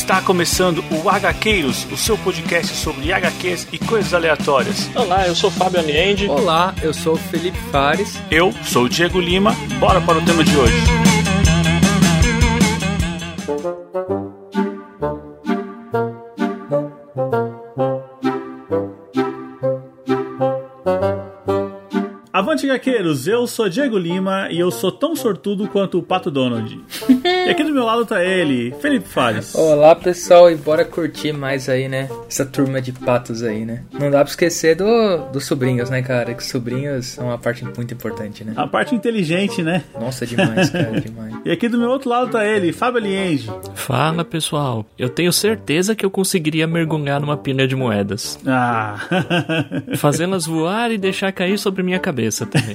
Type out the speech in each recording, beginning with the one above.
Está começando o HQueiros, o seu podcast sobre HQs e coisas aleatórias. Olá, eu sou o Fábio Aniende. Olá, eu sou o Felipe Fares. Eu sou o Diego Lima. Bora para o tema de hoje. Avante, HQueiros, eu sou Diego Lima e eu sou tão sortudo quanto o Pato Donald. E aqui do meu lado tá ele, Felipe Fares. Olá, pessoal, e bora curtir mais aí, né? Essa turma de patos aí, né? Não dá pra esquecer dos sobrinhos, né, cara? Que os sobrinhos são uma parte muito importante, né? A parte inteligente, né? Nossa, demais, cara, demais. E aqui do meu outro lado tá ele, Fábio Aniende. Fala, pessoal. Eu tenho certeza que eu conseguiria mergulhar numa pilha de moedas. Fazê-las voar e deixar cair sobre minha cabeça também.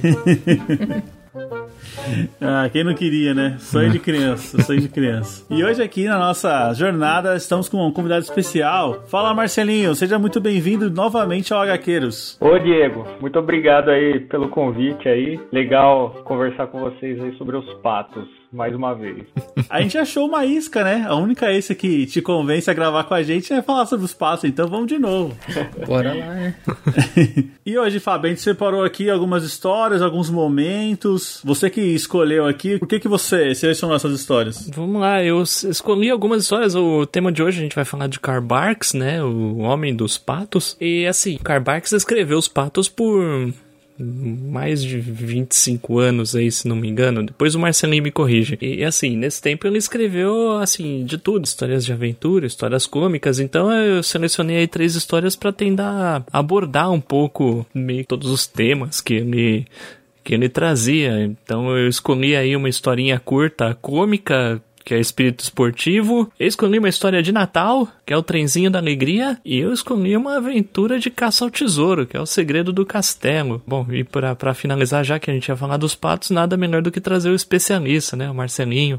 Quem não queria, né? Sonho de criança, sonho de criança. E hoje aqui na nossa jornada estamos com um convidado especial. Fala, Marcelinho, seja muito bem-vindo novamente ao HQueiros. Ô, Diego, muito obrigado aí pelo convite aí. Legal conversar com vocês aí sobre os patos, mais uma vez. A gente achou uma isca, né? A única isca que te convence a gravar com a gente é falar sobre os patos, então vamos de novo. Bora lá, né? E hoje, Fábio, a gente separou aqui algumas histórias, alguns momentos. Você que escolheu aqui, por que você selecionou essas histórias? Vamos lá, eu escolhi algumas histórias. O tema de hoje a gente vai falar de Carl Barks, né? O homem dos patos. E assim, Carl Barks escreveu os patos por mais de 25 anos aí, se não me engano. Depois o Marcelinho me corrige. E assim, nesse tempo ele escreveu, assim, de tudo. Histórias de aventura, histórias cômicas. Então eu selecionei aí 3 histórias pra tentar abordar um pouco meio todos os temas que ele trazia. Então eu escolhi aí uma historinha curta, cômica, que é Espírito Esportivo. Eu escolhi uma história de Natal, que é o Trenzinho da Alegria. E eu escolhi uma aventura de caça ao tesouro, que é o Segredo do Castelo. Bom, e pra finalizar, já que a gente ia falar dos patos, nada melhor do que trazer o especialista, né? O Marcelinho.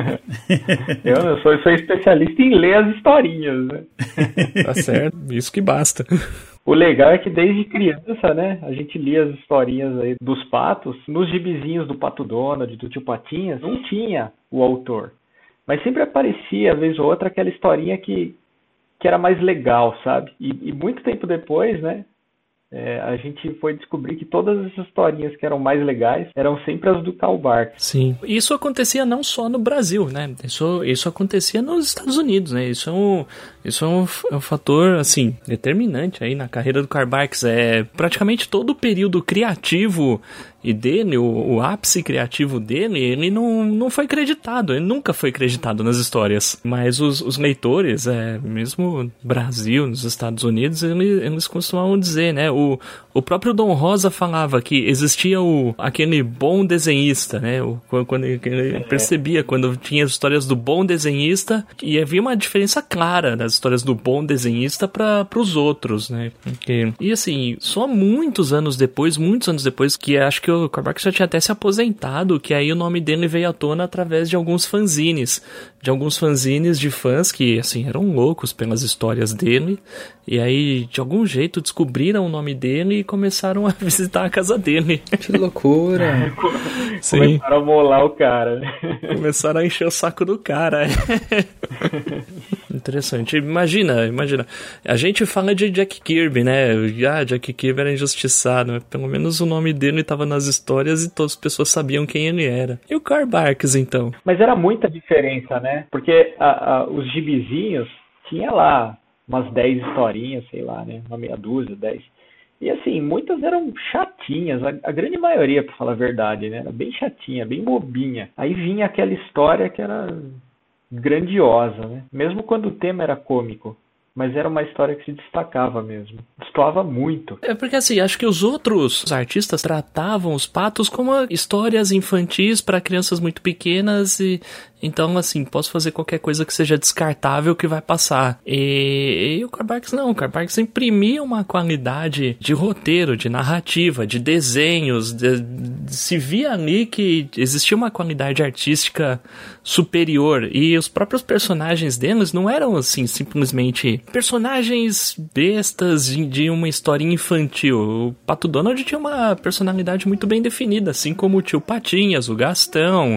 Eu sou especialista em ler as historinhas, né? Tá certo, isso que basta. O legal é que desde criança, né, a gente lia as historinhas aí dos patos. Nos gibizinhos do Pato Donald, do Tio Patinhas, não tinha o autor. Mas sempre aparecia, vez ou outra, aquela historinha que era mais legal, sabe? E muito tempo depois, né, a gente foi descobrir que todas essas historinhas que eram mais legais eram sempre as do Carl Barks. Sim. Isso acontecia não só no Brasil, né? Isso acontecia nos Estados Unidos, né? Isso é um fator, assim, determinante aí na carreira do Carl Barks. Praticamente todo o período criativo e dele, o ápice criativo dele, ele não foi creditado, ele nunca foi creditado nas histórias. Mas os leitores, mesmo no Brasil, nos Estados Unidos, eles costumavam dizer, né? O próprio Dom Rosa falava que existia aquele bom desenhista, né? Quando ele percebia, quando tinha as histórias do bom desenhista, e havia uma diferença clara das histórias do bom desenhista para os outros, né? E assim, só muitos anos depois, que acho que o Carl Barks já tinha até se aposentado, que aí o nome dele veio à tona através de alguns fanzines. De fãs que, assim, eram loucos pelas histórias dele. E aí, de algum jeito, descobriram o nome dele e começaram a visitar a casa dele. Que loucura! Sim. Começaram a molar o cara. Começaram a encher o saco do cara. Interessante. Imagina. A gente fala de Jack Kirby, né? Jack Kirby era injustiçado, mas pelo menos o nome dele estava nas histórias e todas as pessoas sabiam quem ele era. E o Carl Barks, então? Mas era muita diferença, né? Porque os gibizinhos tinha lá umas 10 historinhas, sei lá, né? Uma meia dúzia, 10. E assim, muitas eram chatinhas, a grande maioria, pra falar a verdade, né? Era bem chatinha, bem bobinha. Aí vinha aquela história que era grandiosa, né? Mesmo quando o tema era cômico. Mas era uma história que se destacava mesmo. Destoava muito. Porque assim, acho que os outros artistas tratavam os patos como histórias infantis para crianças muito pequenas e então, assim, posso fazer qualquer coisa que seja descartável que vai passar. E o Carl Barks não. O Carl Barks imprimia uma qualidade de roteiro, de narrativa, de desenhos. Se via ali que existia uma qualidade artística superior. E os próprios personagens deles não eram, assim, simplesmente personagens bestas de uma historinha infantil. O Pato Donald tinha uma personalidade muito bem definida, assim como o Tio Patinhas, o Gastão,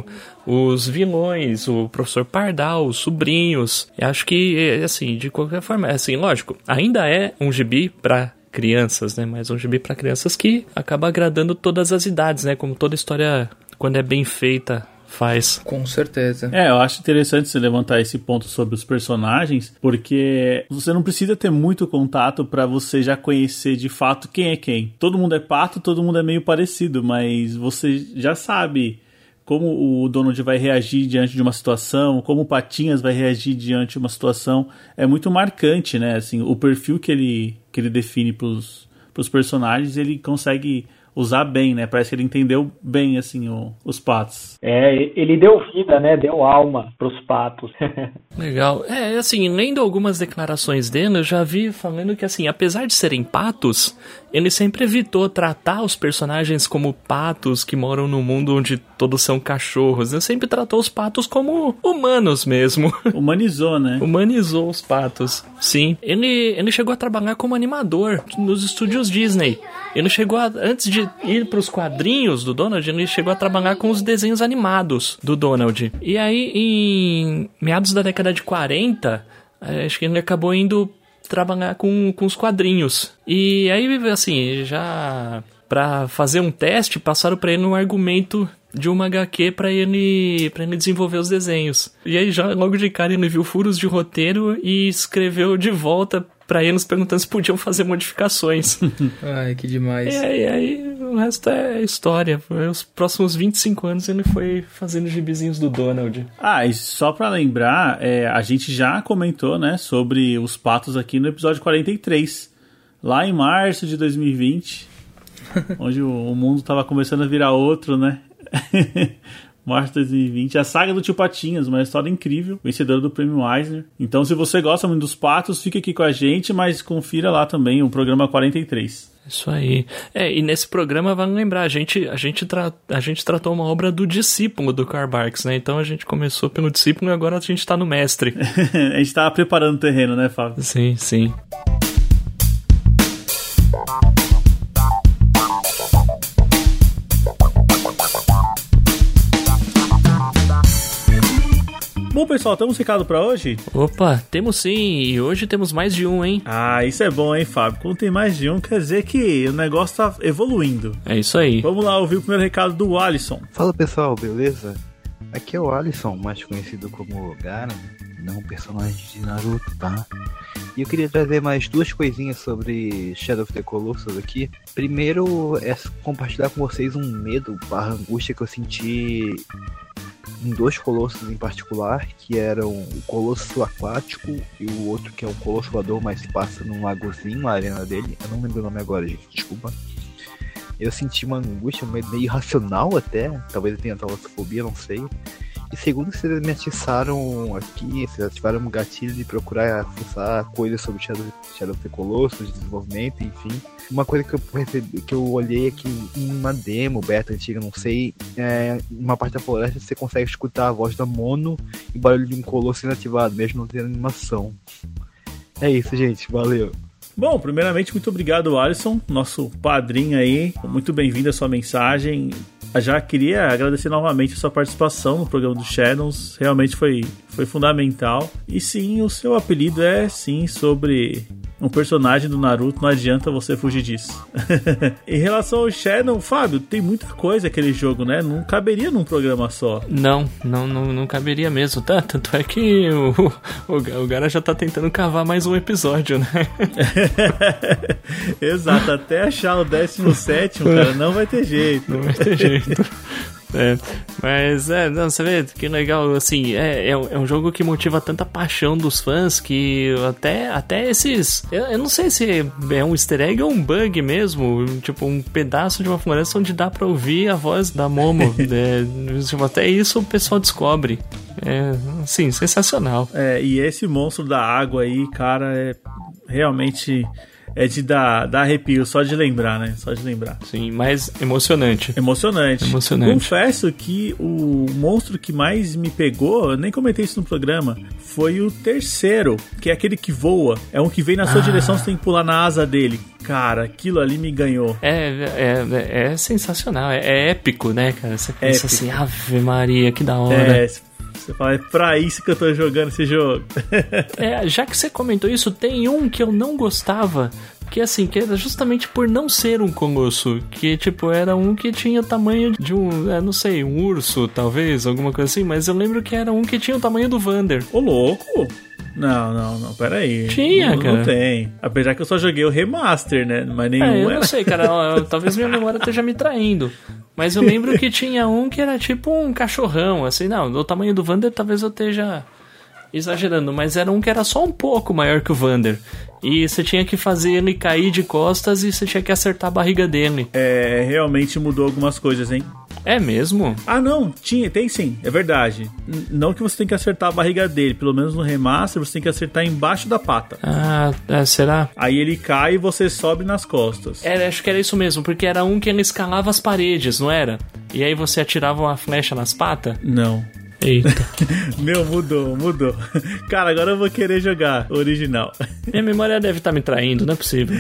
os vilões, o Professor Pardal, os sobrinhos. Eu acho que, assim, de qualquer forma, assim, lógico, ainda é um gibi pra crianças, né? Mas um gibi pra crianças que acaba agradando todas as idades, né? Como toda história, quando é bem feita, faz. Com certeza. Eu acho interessante você levantar esse ponto sobre os personagens, porque você não precisa ter muito contato pra você já conhecer de fato quem é quem. Todo mundo é pato, todo mundo é meio parecido, mas você já sabe como o Donald vai reagir diante de uma situação, como o Patinhas vai reagir diante de uma situação. É muito marcante, né? Assim, o perfil que ele define pros personagens, ele consegue usar bem, né? Parece que ele entendeu bem, assim, os patos. Ele deu vida, né? Deu alma pros patos. Legal. Assim, lendo algumas declarações dele, eu já vi falando que, assim, apesar de serem patos, ele sempre evitou tratar os personagens como patos que moram num mundo onde todos são cachorros. Ele sempre tratou os patos como humanos mesmo. Humanizou, né? Humanizou os patos, sim. Ele chegou a trabalhar como animador nos estúdios Disney. Ele chegou antes de ir para os quadrinhos do Donald, ele chegou a trabalhar com os desenhos animados do Donald. E aí, em meados da década de 40, acho que ele acabou indo trabalhar com os quadrinhos. E aí, assim, já para fazer um teste, passaram para ele um argumento de uma HQ para ele desenvolver os desenhos. E aí, já logo de cara, ele viu furos de roteiro e escreveu de volta pra eles perguntando se podiam fazer modificações. Ai, que demais. E aí o resto é história. Os próximos 25 anos ele foi fazendo gibizinhos do Donald. E só pra lembrar, a gente já comentou, né, sobre os patos aqui no episódio 43, lá em março de 2020, onde o mundo tava começando a virar outro, né? Março de 2020, a saga do Tio Patinhas, uma história incrível, vencedora do Prêmio Eisner. Então, se você gosta muito dos patos, fica aqui com a gente, mas confira lá também o programa 43. Isso aí. E nesse programa, vale lembrar, a gente tratou uma obra do discípulo do Karl Barks, né? Então a gente começou pelo discípulo e agora a gente tá no mestre. A gente tava preparando o terreno, né, Fábio? Sim, sim. Bom, pessoal, temos um recado pra hoje? Opa, temos sim, e hoje temos mais de um, hein? Isso é bom, hein, Fábio? Quando tem mais de um, quer dizer que o negócio tá evoluindo. É isso aí. Vamos lá ouvir o primeiro recado do Alisson. Fala, pessoal, beleza? Aqui é o Alisson, mais conhecido como Gaara, não personagem de Naruto, tá? E eu queria trazer mais duas coisinhas sobre Shadow of the Colossus aqui. Primeiro é compartilhar com vocês um medo barra angústia que eu senti em dois colossos em particular, que eram o colosso aquático e o outro que é um colosso voador, mas passa num lagozinho, a arena dele. Eu não lembro o nome agora, gente, desculpa. Eu senti uma angústia, um medo meio irracional até, talvez eu tenha talassofobia, não sei. E segundo, vocês me atiçaram aqui, vocês ativaram um gatilho de procurar acessar coisas sobre Shadow of the Colossus, desenvolvimento, enfim. Uma coisa que eu olhei aqui em uma demo, beta antiga, não sei, uma parte da floresta você consegue escutar a voz da Mono e o barulho de um colosso inativado, mesmo não tendo animação. É isso, gente, valeu. Bom, primeiramente, muito obrigado, Alisson, nosso padrinho aí. Muito bem-vindo a sua mensagem. Eu já queria agradecer novamente a sua participação no programa do Shadows. Realmente foi fundamental. E sim, o seu apelido é sim sobre um personagem do Naruto, não adianta você fugir disso. Em relação ao Shadow, Fábio, tem muita coisa aquele jogo, né? Não caberia num programa só. Não caberia mesmo, tá? Tanto é que o Gaara já tá tentando cavar mais um episódio, né? Exato, até achar o 17º, cara, não vai ter jeito. Não vai ter jeito. Mas não, você vê que legal, assim, é um jogo que motiva tanta paixão dos fãs que até esses, eu não sei se é um easter egg ou um bug mesmo, tipo um pedaço de uma floresta onde dá pra ouvir a voz da Momo, tipo, até isso o pessoal descobre. Assim, sensacional. E esse monstro da água aí, cara, realmente é de dar arrepio só de lembrar, né? Só de lembrar. Sim, mas emocionante. Emocionante. Confesso que o monstro que mais me pegou, eu nem comentei isso no programa, foi o terceiro, que é aquele que voa. É um que vem na sua direção, você tem que pular na asa dele. Cara, aquilo ali me ganhou. É sensacional, é épico, né, cara? Você pensa assim, Ave Maria, que da hora. Você fala, é pra isso que eu tô jogando esse jogo. Já que você comentou isso, tem um que eu não gostava, que assim, que era justamente por não ser um colosso, que tipo, era um que tinha o tamanho de um, não sei, um urso, talvez, alguma coisa assim, mas eu lembro que era um que tinha o tamanho do Vander. Ô, louco! Não, peraí. Tinha, cara. Não tem. Apesar que eu só joguei o remaster, né? Mas nenhum eu era. Não sei, cara. Talvez minha memória esteja me traindo. Mas eu lembro que tinha um que era tipo um cachorrão, assim. Não, do tamanho do Vander talvez eu esteja exagerando. Mas era um que era só um pouco maior que o Vander. E você tinha que fazer ele cair de costas e você tinha que acertar a barriga dele. Realmente mudou algumas coisas, hein? É mesmo? Ah, não, tem sim, é verdade. Não que você tem que acertar a barriga dele, pelo menos no remaster você tem que acertar embaixo da pata. Será? Aí ele cai e você sobe nas costas. Acho que era isso mesmo, porque era um que ele escalava as paredes, não era? E aí você atirava uma flecha nas patas? Não. Eita. Meu, mudou. Cara, agora eu vou querer jogar o original. Minha memória deve estar me traindo, não é possível.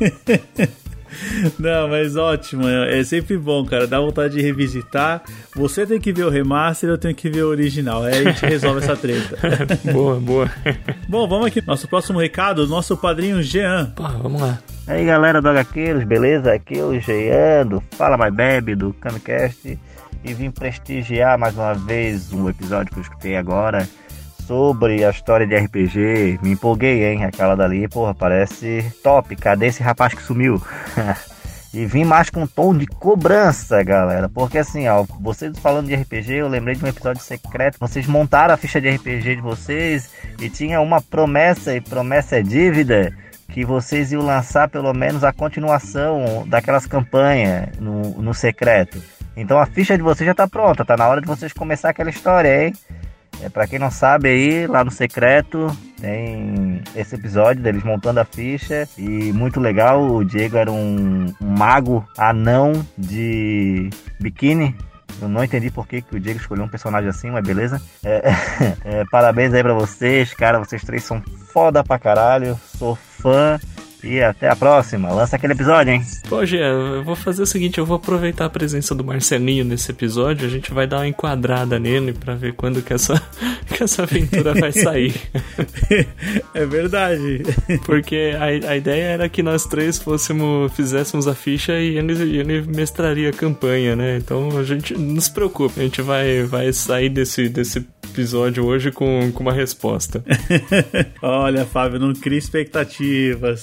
Não, mas ótimo, é sempre bom, cara, dá vontade de revisitar. Você tem que ver o remaster, eu tenho que ver o original, aí a gente resolve essa treta. Boa. Bom, vamos aqui, nosso próximo recado, nosso padrinho Jean. Vamos lá. Aí galera do HQs, beleza? Aqui é o Jean do Fala Mais Bebe, do Camicast, e vim prestigiar mais uma vez um episódio que eu escutei agora sobre a história de RPG. Me empolguei, hein? Aquela dali, porra, parece top. Cadê esse rapaz que sumiu? E vim mais com um tom de cobrança, galera. Porque assim, ó, vocês falando de RPG, eu lembrei de um episódio secreto. Vocês montaram a ficha de RPG de vocês e tinha uma promessa, e promessa é dívida, que vocês iam lançar pelo menos a continuação daquelas campanhas no secreto. Então a ficha de vocês já tá pronta, tá na hora de vocês começar aquela história, hein? Pra quem não sabe aí, lá no secreto tem esse episódio deles montando a ficha e muito legal. O Diego era um mago anão de biquíni. Eu não entendi por que o Diego escolheu um personagem assim, mas beleza. Parabéns aí pra vocês, cara, vocês três são foda pra caralho, sou fã. E até a próxima, lança aquele episódio, hein? Pô, Jean, eu vou fazer o seguinte, eu vou aproveitar a presença do Marcelinho nesse episódio, a gente vai dar uma enquadrada nele pra ver quando que essa aventura vai sair. É verdade. Porque a ideia era que nós três fizéssemos a ficha e ele mestraria a campanha, né? Então a gente não se preocupe, a gente vai sair desse episódio hoje com uma resposta. Olha, Fábio, não cria expectativas.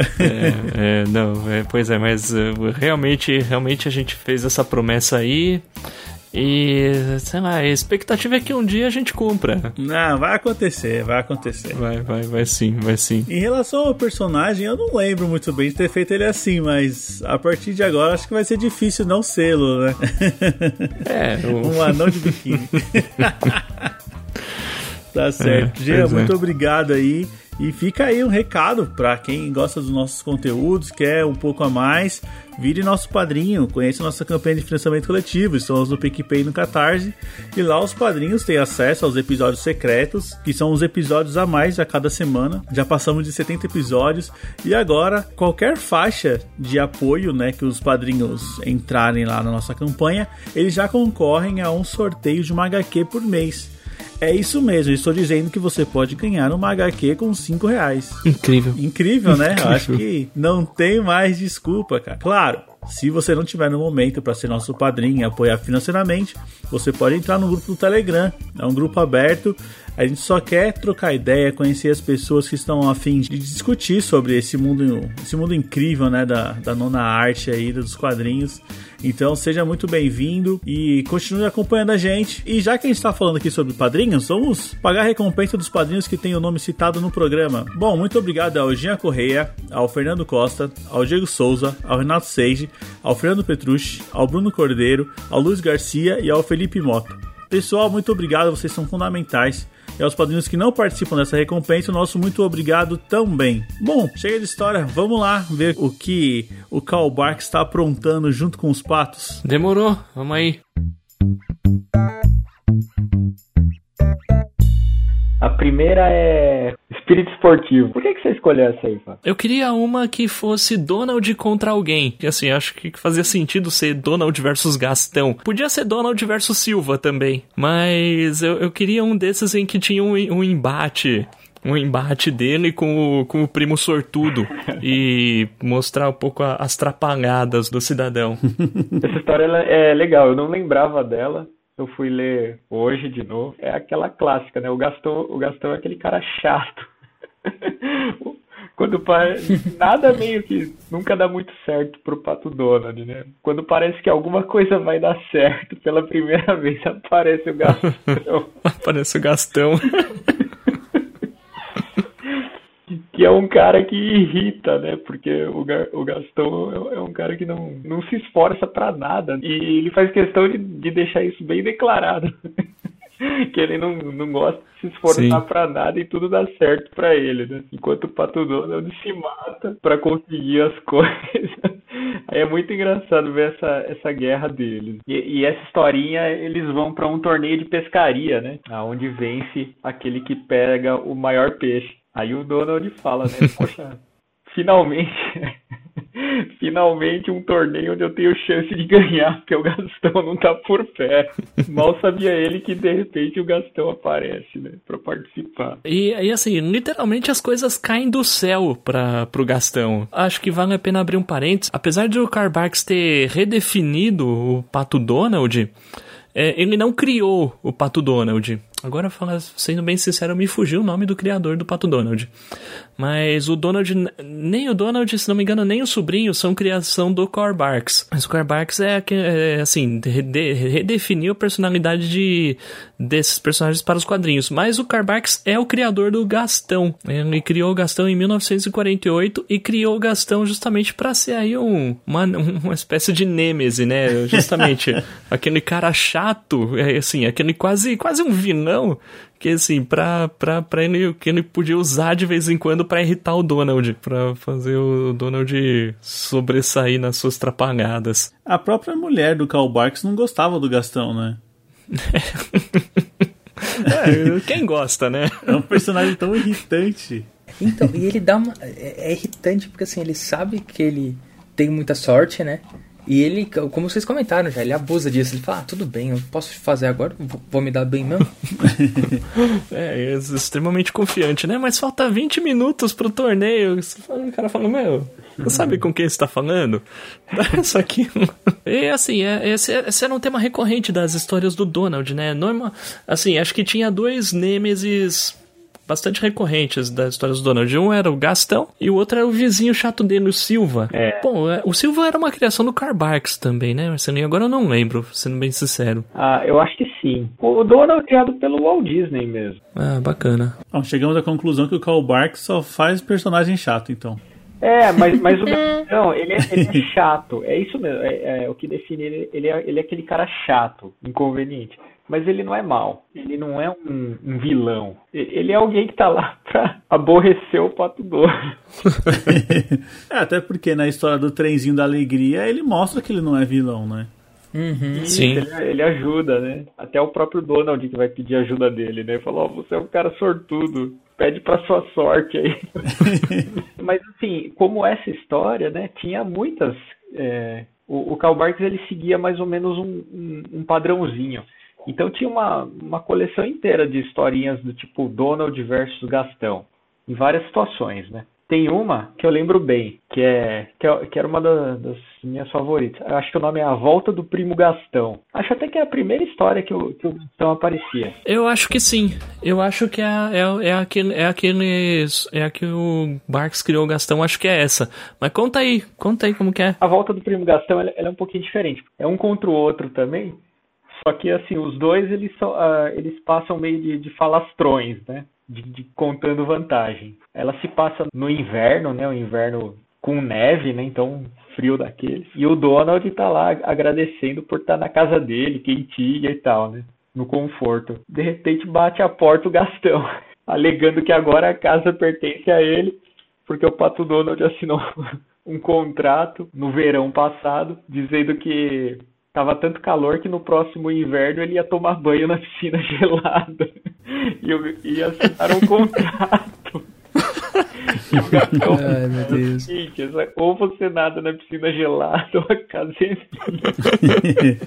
Pois é, mas realmente a gente fez essa promessa aí e, sei lá, a expectativa é que um dia a gente cumpra. Não, vai acontecer. Vai sim. Em relação ao personagem, eu não lembro muito bem de ter feito ele assim, mas a partir de agora acho que vai ser difícil não sê-lo, né? Um anão de biquíni. Tá certo. Jean, muito obrigado aí. E fica aí um recado para quem gosta dos nossos conteúdos, quer um pouco a mais, vire nosso padrinho, conheça nossa campanha de financiamento coletivo, estamos no PicPay e no Catarse, e lá os padrinhos têm acesso aos episódios secretos, que são os episódios a mais a cada semana, já passamos de 70 episódios, e agora qualquer faixa de apoio, né, que os padrinhos entrarem lá na nossa campanha, eles já concorrem a um sorteio de uma HQ por mês. É isso mesmo, estou dizendo que você pode ganhar uma HQ com R$5. Incrível, né? Eu acho que não tem mais desculpa, cara. Claro, se você não tiver no momento para ser nosso padrinho e apoiar financeiramente, você pode entrar no grupo do Telegram. É um grupo aberto. A gente só quer trocar ideia, conhecer as pessoas que estão a fim de discutir sobre esse mundo incrível, né, da nona arte aí, dos quadrinhos. Então seja muito bem-vindo e continue acompanhando a gente. E já que a gente está falando aqui sobre padrinhos, vamos pagar a recompensa dos padrinhos que tem o nome citado no programa. Bom, muito obrigado ao Jean Correia, ao Fernando Costa, ao Diego Souza, ao Renato Seiji, ao Fernando Petrucci, ao Bruno Cordeiro, ao Luiz Garcia e ao Felipe Mota. Pessoal, muito obrigado, vocês são fundamentais. E aos padrinhos que não participam dessa recompensa, o nosso muito obrigado também. Bom, chega de história, vamos lá ver o que o Karl Barks está aprontando junto com os patos. Demorou, vamos aí. A primeira é espírito esportivo. Por que você escolheu essa aí, Fábio? Eu queria uma que fosse Donald contra alguém. Que assim, acho que fazia sentido ser Donald versus Gastão. Podia ser Donald versus Silva também. Mas eu queria um desses em que tinha um embate. Um embate dele com o primo sortudo. E mostrar um pouco as trapalhadas do cidadão. Essa história ela é legal, eu não lembrava dela. Eu fui ler hoje de novo. É aquela clássica, né? O Gastão é aquele cara chato. Quando nada meio que nunca dá muito certo pro Pato Donald, né? Quando parece que alguma coisa vai dar certo, pela primeira vez aparece o Gastão. Aparece o Gastão. Que é um cara que irrita, né? Porque o Gastão é um cara que não se esforça pra nada. E ele faz questão de deixar isso bem declarado. Que ele não gosta de se esforçar pra nada e tudo dá certo pra ele, né? Enquanto o Pato Donald se mata pra conseguir as coisas. Aí é muito engraçado ver essa guerra deles. E essa historinha, eles vão pra um torneio de pescaria, né? Onde vence aquele que pega o maior peixe. Aí o Donald fala, né? Poxa, finalmente um torneio onde eu tenho chance de ganhar, porque o Gastão não tá por perto. Mal sabia ele que de repente o Gastão aparece, né? Pra participar. E assim, literalmente as coisas caem do céu pro Gastão. Acho que vale a pena abrir um parênteses. Apesar de o Karl Barks ter redefinido o Pato Donald, ele não criou o Pato Donald. Agora, sendo bem sincero, me fugiu o nome do criador do Pato Donald. Mas o Donald, nem o Donald, se não me engano, nem o sobrinho são criação do Karl Barks. Mas o Karl Barks redefiniu a personalidade desses personagens para os quadrinhos. Mas o Karl Barks é o criador do Gastão. Ele criou o Gastão em 1948 e criou o Gastão justamente para ser aí uma espécie de nêmese, né? Justamente aquele cara chato, assim, aquele quase um vilão. Que assim, pra ele, que ele podia usar de vez em quando pra irritar o Donald, pra fazer o Donald sobressair nas suas trapalhadas. A própria mulher do Karl Barks não gostava do Gastão, né? Quem gosta, né? É um personagem tão irritante. Então, e ele dá uma... É irritante porque assim, ele sabe que ele tem muita sorte, né? E ele, como vocês comentaram já, ele abusa disso. Ele fala, tudo bem, eu posso fazer agora, vou me dar bem mesmo. É extremamente confiante, né? Mas falta 20 minutos pro torneio. O cara fala, você sabe com quem você tá falando? Isso aqui. E assim, esse era um tema recorrente das histórias do Donald, né? Assim, acho que tinha dois nêmesis bastante recorrentes das histórias do Donald. Um era o Gastão e o outro era o vizinho chato dele, o Silva. Bom, o Silva era uma criação do Karl Barks também, né, Marcelinho? Agora eu não lembro, sendo bem sincero. Eu acho que sim. O Donald é criado pelo Walt Disney mesmo. Bacana. Bom, chegamos à conclusão que o Karl Barks só faz personagem chato, então. Mas o Gastão, ele é chato. É isso mesmo. O que define ele é aquele cara chato, inconveniente. Mas ele não é mau, ele não é um vilão. Ele é alguém que tá lá pra aborrecer o Pato Donald. Até porque na história do Trenzinho da Alegria, ele mostra que ele não é vilão, né? Uhum. Sim. Ele ajuda, né? Até o próprio Donald que vai pedir ajuda dele, né? Falou, você é um cara sortudo, pede pra sua sorte aí. Mas assim, como essa história, né, tinha muitas... O Karl Barks, ele seguia mais ou menos um padrãozinho. Então tinha uma coleção inteira de historinhas do tipo Donald versus Gastão, em várias situações, né? Tem uma que eu lembro bem, que era uma das minhas favoritas. Eu acho que o nome é A Volta do Primo Gastão. Acho até que é a primeira história que o Gastão aparecia. Eu acho que sim. Eu acho que a que o Barks criou o Gastão, acho que é essa. Mas conta aí como que é. A Volta do Primo Gastão, ela é um pouquinho diferente. É um contra o outro também. Só que, assim, os dois, eles passam meio de falastrões, né? De contando vantagem. Ela se passa no inverno, né? O inverno com neve, né? Então, frio daqueles. E o Donald tá lá agradecendo por estar na casa dele, quentinha e tal, né? no conforto. De repente bate a porta o Gastão, alegando que agora a casa pertence a ele, porque o Pato Donald assinou um contrato no verão passado, dizendo que tava tanto calor que no próximo inverno ele ia tomar banho na piscina gelada. E assinaram um contrato. E o Gastão, ai, meu Deus. ou você nada na piscina gelada ou a casa é minha.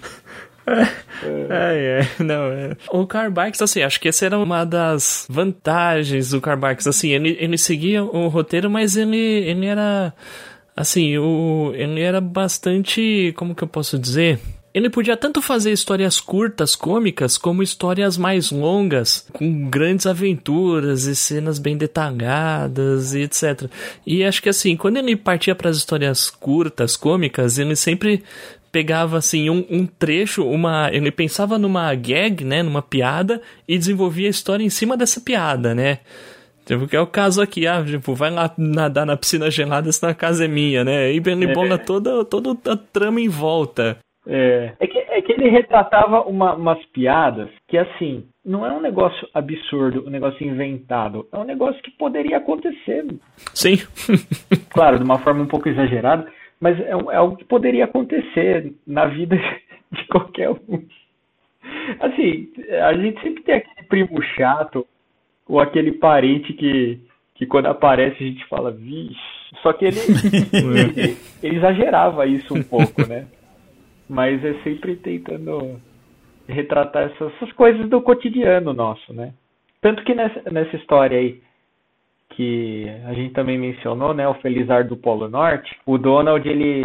O Karl Barks, assim, acho que essa era uma das vantagens do Karl Barks, assim, ele seguia o roteiro, mas ele era, assim, ele era bastante, como que eu posso dizer? Ele podia tanto fazer histórias curtas, cômicas, como histórias mais longas, com grandes aventuras e cenas bem detalhadas e etc. E acho que assim, quando ele partia para as histórias curtas, cômicas, ele sempre pegava assim um trecho, ele pensava numa gag, né, numa piada, e desenvolvia a história em cima dessa piada, né? Tipo, que é o caso aqui, vai lá nadar na piscina gelada, senão a casa é minha, né? E ele bola toda a trama em volta. É que ele retratava umas piadas que, assim, não é um negócio absurdo, um negócio inventado. É um negócio que poderia acontecer. Sim. Claro, de uma forma um pouco exagerada, mas é algo que poderia acontecer na vida de qualquer um. Assim, a gente sempre tem aquele primo chato ou aquele parente que quando aparece a gente fala, vixe. Só que ele exagerava isso um pouco, né? Mas é sempre tentando retratar essas coisas do cotidiano nosso, né? Tanto que nessa história aí, que a gente também mencionou, né? O Felizardo do Polo Norte, o Donald,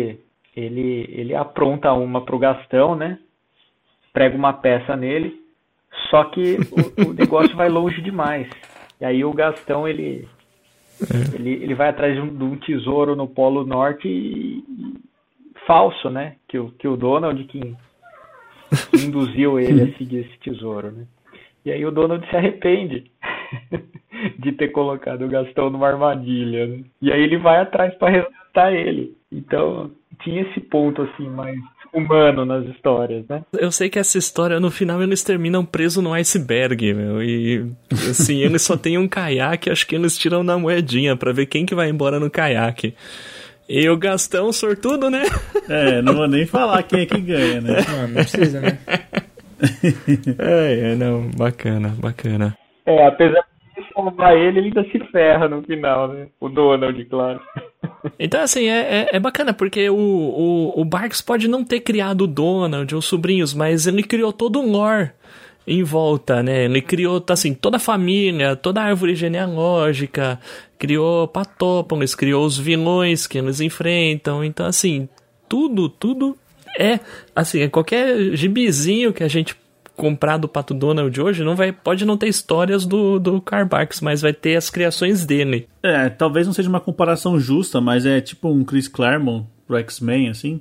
ele apronta uma pro Gastão, né? Prega uma peça nele, só que o negócio vai longe demais. E aí o Gastão, ele vai atrás de um tesouro no Polo Norte falso, né? Que o Donald que induziu ele a seguir esse tesouro, né? E aí o Donald se arrepende de ter colocado o Gastão numa armadilha, né? E aí ele vai atrás para resgatar ele. Então tinha esse ponto assim mais humano nas histórias, né? Eu sei que essa história, no final, eles terminam presos no iceberg, meu. E, assim, eles só tem um caiaque, acho que eles tiram na moedinha pra ver quem que vai embora no caiaque. E o Gastão, sortudo, né? Não vou nem falar quem é que ganha, né? Não precisa, né? Não, bacana. Apesar de salvar ele ainda se ferra no final, né? O Donald, claro. Então, assim, é bacana, porque o Barks pode não ter criado o Donald ou os sobrinhos, mas ele criou todo um lore em volta, né? Ele criou, assim, toda a família, toda a árvore genealógica, criou Patópolis, criou os vilões que eles enfrentam. Então, assim, tudo assim, qualquer gibizinho que a gente comprar do Pato Donald hoje pode não ter histórias do Karl Barks, mas vai ter as criações dele. Talvez não seja uma comparação justa, mas é tipo um Chris Claremont pro X-Men, assim.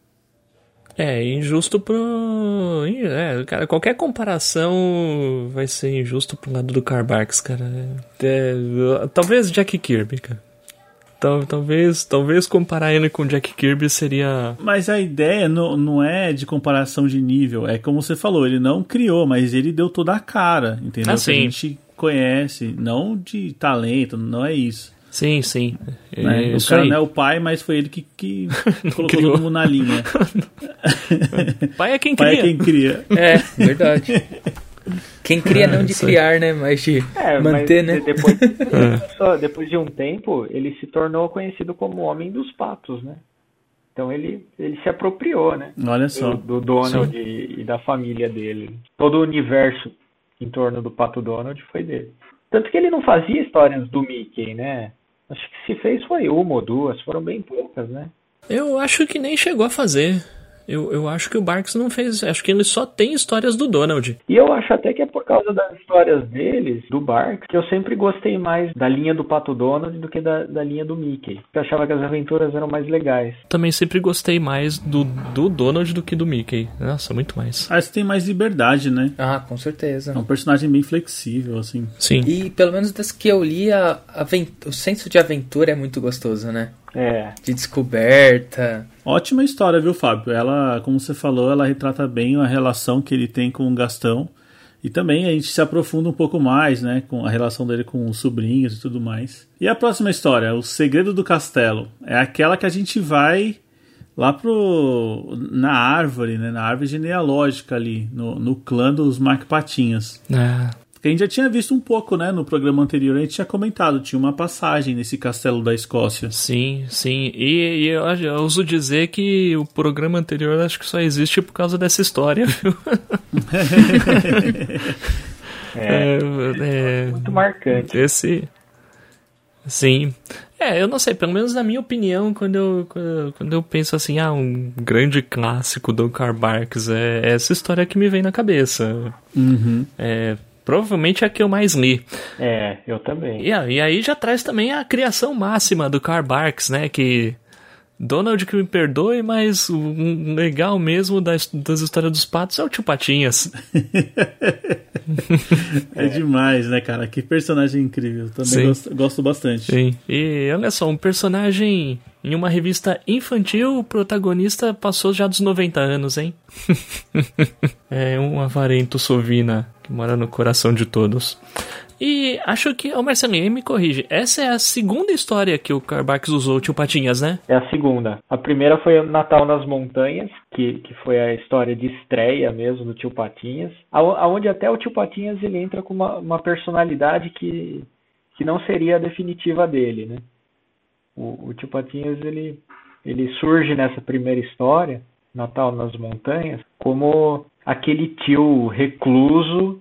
Injusto cara, qualquer comparação vai ser injusto pro lado do Karl Barks, cara. Talvez Jack Kirby, cara. Talvez comparar ele com Jack Kirby seria... Mas a ideia não é de comparação de nível. É como você falou, ele não criou, mas ele deu toda a cara, entendeu? Que a gente conhece, não de talento, não é isso. Sim. Né? O cara não é o pai, mas foi ele que colocou todo mundo na linha. Pai é quem cria. Pai é quem cria. Verdade. Quem cria não de criar, né? Mas de manter, né? Depois de um tempo, ele se tornou conhecido como o Homem dos Patos, né? Então ele se apropriou, né? Olha só. Do Donald e da família dele. Todo o universo em torno do Pato Donald foi dele. Tanto que ele não fazia histórias do Mickey, né? Acho que se fez foi uma ou duas, foram bem poucas, né? Eu acho que nem chegou a fazer. Eu acho que o Barks não fez. Acho que ele só tem histórias do Donald. E eu acho até que é por causa das histórias deles, do Barks, que eu sempre gostei mais da linha do Pato Donald do que da linha do Mickey. Eu achava que as aventuras eram mais legais. Também sempre gostei mais do Donald do que do Mickey. Nossa, muito mais. Você tem mais liberdade, né? Com certeza. É um personagem bem flexível, assim. Sim. E pelo menos das que eu li, o senso de aventura é muito gostoso, né? de descoberta. Ótima história, viu, Fábio? Ela, como você falou, ela retrata bem a relação que ele tem com o Gastão. E também a gente se aprofunda um pouco mais, né, com a relação dele com os sobrinhos e tudo mais. E a próxima história, O Segredo do Castelo. É aquela que a gente vai lá na árvore, né, na árvore genealógica ali, no clã dos Mark Patinhas. Porque a gente já tinha visto um pouco, né, no programa anterior, a gente tinha comentado, tinha uma passagem nesse castelo da Escócia. Sim, sim. E eu uso dizer que o programa anterior acho que só existe por causa dessa história, viu? Muito marcante. Sim. Eu não sei, pelo menos na minha opinião, quando eu penso assim, um grande clássico do Karl Barks, é essa história que me vem na cabeça. Uhum. Provavelmente é a que eu mais li. Eu também. E aí já traz também a criação máxima do Karl Barks, né? Que Donald que me perdoe, mas o legal mesmo das histórias dos patos é o Tio Patinhas. É demais, né, cara? Que personagem incrível. Também gosto bastante. Sim. E olha só, um personagem em uma revista infantil, o protagonista passou já dos 90 anos, hein? É um avarento sovina que mora no coração de todos. E acho que, Marcelinho, me corrige, essa é a segunda história que o Karl Barks usou o Tio Patinhas, né? É a segunda. A primeira foi o Natal nas Montanhas, que foi a história de estreia mesmo do Tio Patinhas, aonde até o Tio Patinhas ele entra com uma personalidade que não seria a definitiva dele, né? O Tio Patinhas ele surge nessa primeira história, Natal nas Montanhas, como aquele tio recluso,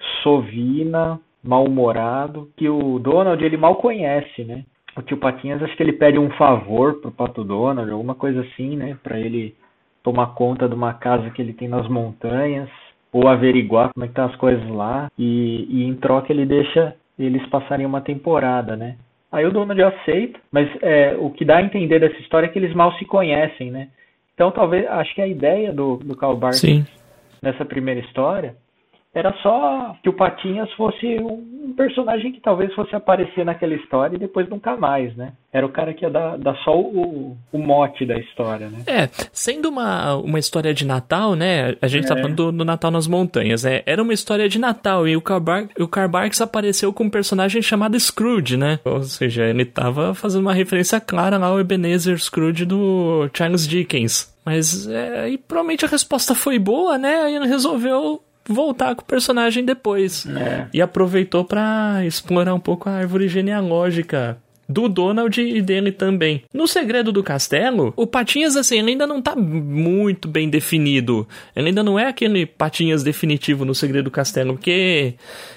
sovina, mal-humorado, que o Donald ele mal conhece, né? O Tio Patinhas, acho que ele pede um favor pro Pato Donald, alguma coisa assim, né? Pra ele tomar conta de uma casa que ele tem nas montanhas, ou averiguar como é que tá as coisas lá, e em troca ele deixa eles passarem uma temporada, né? Aí o Donald aceita, mas o que dá a entender dessa história é que eles mal se conhecem, né? Então talvez, acho que a ideia do Karl Barks nessa primeira história era só que o Patinhas fosse um personagem que talvez fosse aparecer naquela história e depois nunca mais, né? Era o cara que ia dar só o mote da história, né? Sendo uma história de Natal, né? A gente tá falando do Natal nas Montanhas, né? Era uma história de Natal e o Karl Barks apareceu com um personagem chamado Scrooge, né? Ou seja, ele tava fazendo uma referência clara lá ao Ebenezer Scrooge do Charles Dickens. Mas e provavelmente a resposta foi boa, né? Aí ele resolveu voltar com o personagem depois. E aproveitou pra explorar um pouco a árvore genealógica do Donald e dele também. No Segredo do Castelo, o Patinhas, assim, ele ainda não tá muito bem definido. Ele ainda não é aquele Patinhas definitivo no Segredo do Castelo, porque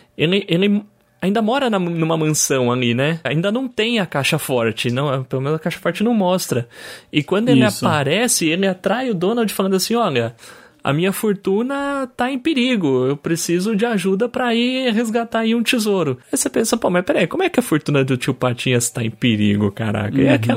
ele ainda mora numa mansão ali, né? Ainda não tem a caixa forte. Não, pelo menos a caixa forte não mostra. E quando ele aparece, ele atrai o Donald falando assim, olha, a minha fortuna tá em perigo, eu preciso de ajuda pra ir resgatar aí um tesouro. Aí você pensa, mas peraí, como é que a fortuna do Tio Patinhas tá em perigo, caraca?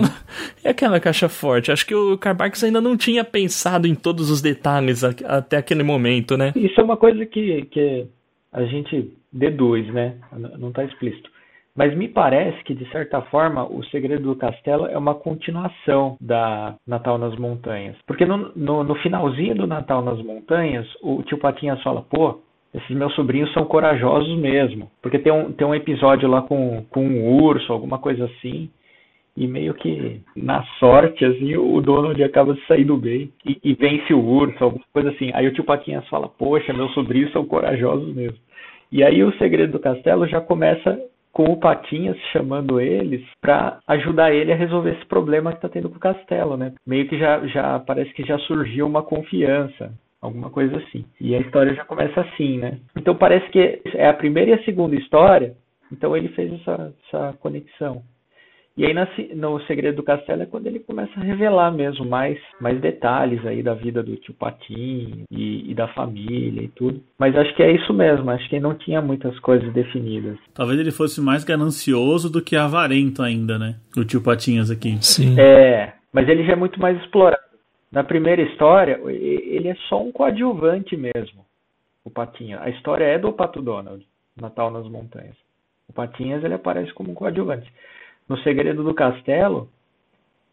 E aquela caixa forte? Acho que o Karl Barks ainda não tinha pensado em todos os detalhes até aquele momento, né? Isso é uma coisa que a gente deduz, né? Não tá explícito. Mas me parece que, de certa forma, o Segredo do Castelo é uma continuação da Natal nas Montanhas. Porque no finalzinho do Natal nas Montanhas, o Tio Patinhas fala, esses meus sobrinhos são corajosos mesmo. Porque tem um episódio lá com um urso, alguma coisa assim, e meio que, na sorte, assim, o Donald acaba de sair do bem e vence o urso, alguma coisa assim. Aí o Tio Patinhas fala, poxa, meus sobrinhos são corajosos mesmo. E aí o Segredo do Castelo já começa com o Patinhas chamando eles para ajudar ele a resolver esse problema que está tendo com o castelo, né? Meio que já parece que já surgiu uma confiança, alguma coisa assim. E a história já começa assim, né? Então parece que é a primeira e a segunda história, então ele fez essa conexão. E aí no Segredo do Castelo é quando ele começa a revelar mesmo mais detalhes aí da vida do Tio Patinho e da família e tudo. Mas acho que é isso mesmo, acho que não tinha muitas coisas definidas. Talvez ele fosse mais ganancioso do que avarento ainda, né? O Tio Patinhas aqui. Sim. Mas ele já é muito mais explorado. Na primeira história, ele é só um coadjuvante mesmo, o Patinho. A história é do Pato Donald, Natal nas Montanhas. O Patinhas ele aparece como um coadjuvante. No Segredo do Castelo,